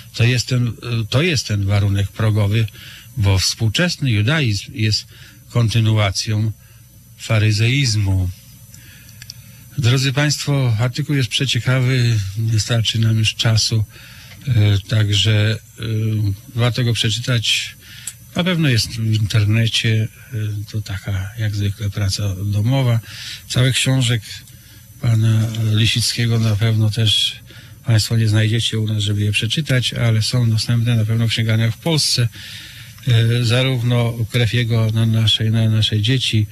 To jest ten warunek progowy, bo współczesny judaizm jest kontynuacją faryzeizmu. Drodzy Państwo, artykuł jest przeciekawy, nie starczy nam już czasu, także warto go przeczytać. Na pewno jest w internecie, to taka jak zwykle praca domowa. Całych książek pana Lisickiego na pewno też Państwo nie znajdziecie u nas, żeby je przeczytać, ale są dostępne na pewno w księgarniach w Polsce. Zarówno Krew Jego na nasze dzieci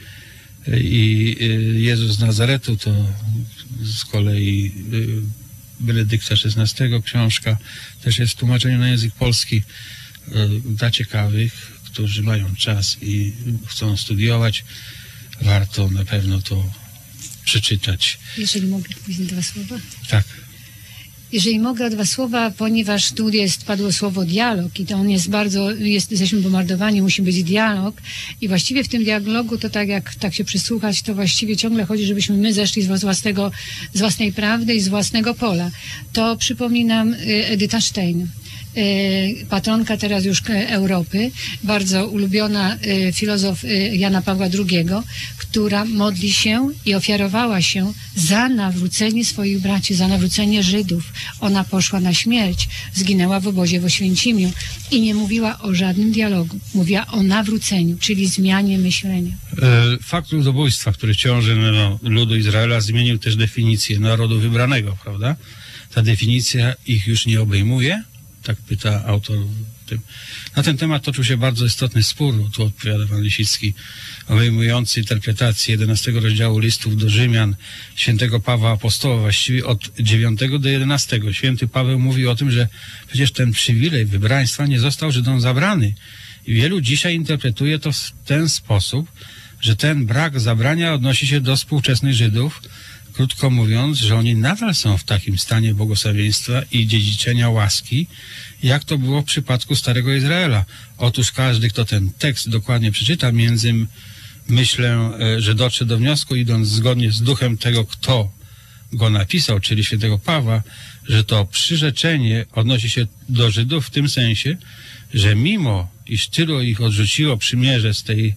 i Jezus z Nazaretu, to z kolei Benedykta XVI książka, też jest w tłumaczeniu na język polski dla ciekawych, którzy mają czas i chcą studiować. Warto na pewno to przeczytać. Jeżeli mogę powiedzieć dwa słowa? Tak. Jeżeli mogę, dwa słowa, ponieważ tu padło słowo dialog i to on jest jesteśmy bombardowani, musi być dialog i właściwie w tym dialogu to tak się przysłuchać, to właściwie ciągle chodzi, żebyśmy my zeszli z własnej prawdy i z własnego pola. To przypomni nam Edyta Stein, patronka teraz już Europy, bardzo ulubiona filozof Jana Pawła II, która modli się i ofiarowała się za nawrócenie swoich braci, za nawrócenie Żydów. Ona poszła na śmierć, zginęła w obozie w Oświęcimiu i nie mówiła o żadnym dialogu. Mówiła o nawróceniu, czyli zmianie myślenia. Fakt ludobójstwa, który ciąży na ludu Izraela, zmienił też definicję narodu wybranego, prawda? Ta definicja ich już nie obejmuje. Tak pyta autor. Na ten temat toczył się bardzo istotny spór, tu odpowiada pan Lisicki, obejmujący interpretację 11 rozdziału listów do Rzymian świętego Pawła Apostoła, właściwie od 9 do 11. Święty Paweł mówi o tym, że przecież ten przywilej wybraństwa nie został Żydom zabrany. I wielu dzisiaj interpretuje to w ten sposób, że ten brak zabrania odnosi się do współczesnych Żydów, krótko mówiąc, że oni nadal są w takim stanie błogosławieństwa i dziedziczenia łaski, jak to było w przypadku Starego Izraela. Otóż każdy, kto ten tekst dokładnie przeczyta, myślę, że dotrze do wniosku, idąc zgodnie z duchem tego, kto go napisał, czyli świętego Pawła, że to przyrzeczenie odnosi się do Żydów w tym sensie, że mimo iż tylu ich odrzuciło przymierze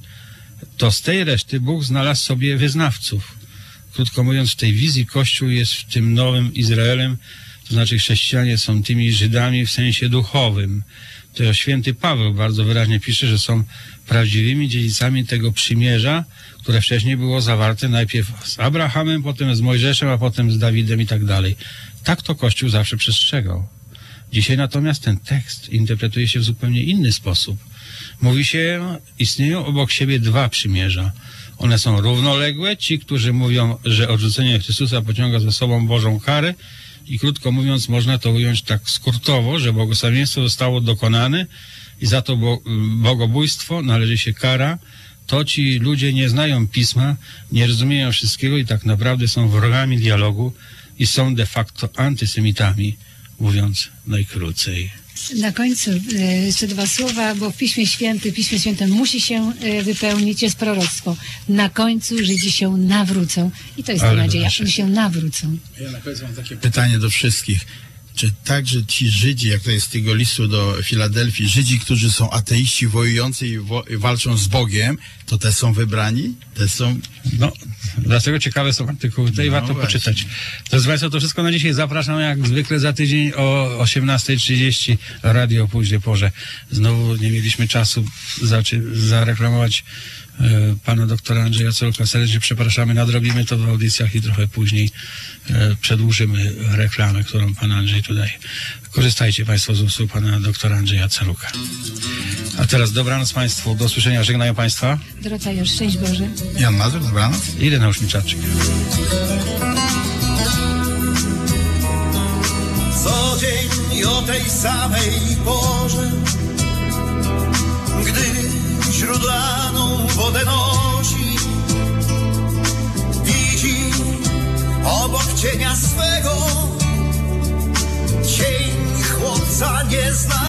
z tej reszty Bóg znalazł sobie wyznawców. Krótko mówiąc, w tej wizji Kościół jest w tym nowym Izraelem, to znaczy chrześcijanie są tymi Żydami w sensie duchowym. To święty Paweł bardzo wyraźnie pisze, że są prawdziwymi dziedzicami tego przymierza, które wcześniej było zawarte najpierw z Abrahamem, potem z Mojżeszem, a potem z Dawidem i tak dalej. Tak to Kościół zawsze przestrzegał. Dzisiaj natomiast ten tekst interpretuje się w zupełnie inny sposób. Mówi się, istnieją obok siebie dwa przymierza. One są równoległe. Ci, którzy mówią, że odrzucenie Chrystusa pociąga za sobą Bożą karę i krótko mówiąc można to ująć tak skrótowo, że błogosławieństwo zostało dokonane i za to bogobójstwo należy się kara. To ci ludzie nie znają Pisma, nie rozumieją wszystkiego i tak naprawdę są wrogami dialogu i są de facto antysemitami, mówiąc najkrócej. Na końcu jeszcze dwa słowa, bo w Piśmie Świętym musi się wypełnić, jest proroctwo. Na końcu Żydzi się nawrócą. I to jest ta nadzieja, że się nawrócą. Ja na końcu mam takie pytanie do wszystkich. czy także ci Żydzi, jak to jest z tego listu do Filadelfii, Żydzi, którzy są ateiści wojujący i walczą z Bogiem, to te są wybrani? Te są... No, dlatego ciekawe są artykuły, tutaj warto właśnie poczytać. Drodzy Państwo, to wszystko na dzisiaj. Zapraszam jak zwykle za tydzień o 18:30 radio o późnej porze. Znowu nie mieliśmy czasu zareklamować pana doktora Andrzeja Celuka. Serdecznie przepraszamy, nadrobimy to w audycjach i trochę później przedłużymy reklamę, którą pan Andrzej tu daje. Korzystajcie Państwo z usług pana doktora Andrzeja Celuka. A teraz dobranoc Państwu, do usłyszenia, żegnają Państwa. Dorota Josz, szczęść Boże. Jan Mazur, dobranoc. I Ireneusz Michalczyk. Co dzień o tej samej porze, gdy źródlaną wodę nosi, widzi obok cienia swego cień chłopca nie zna.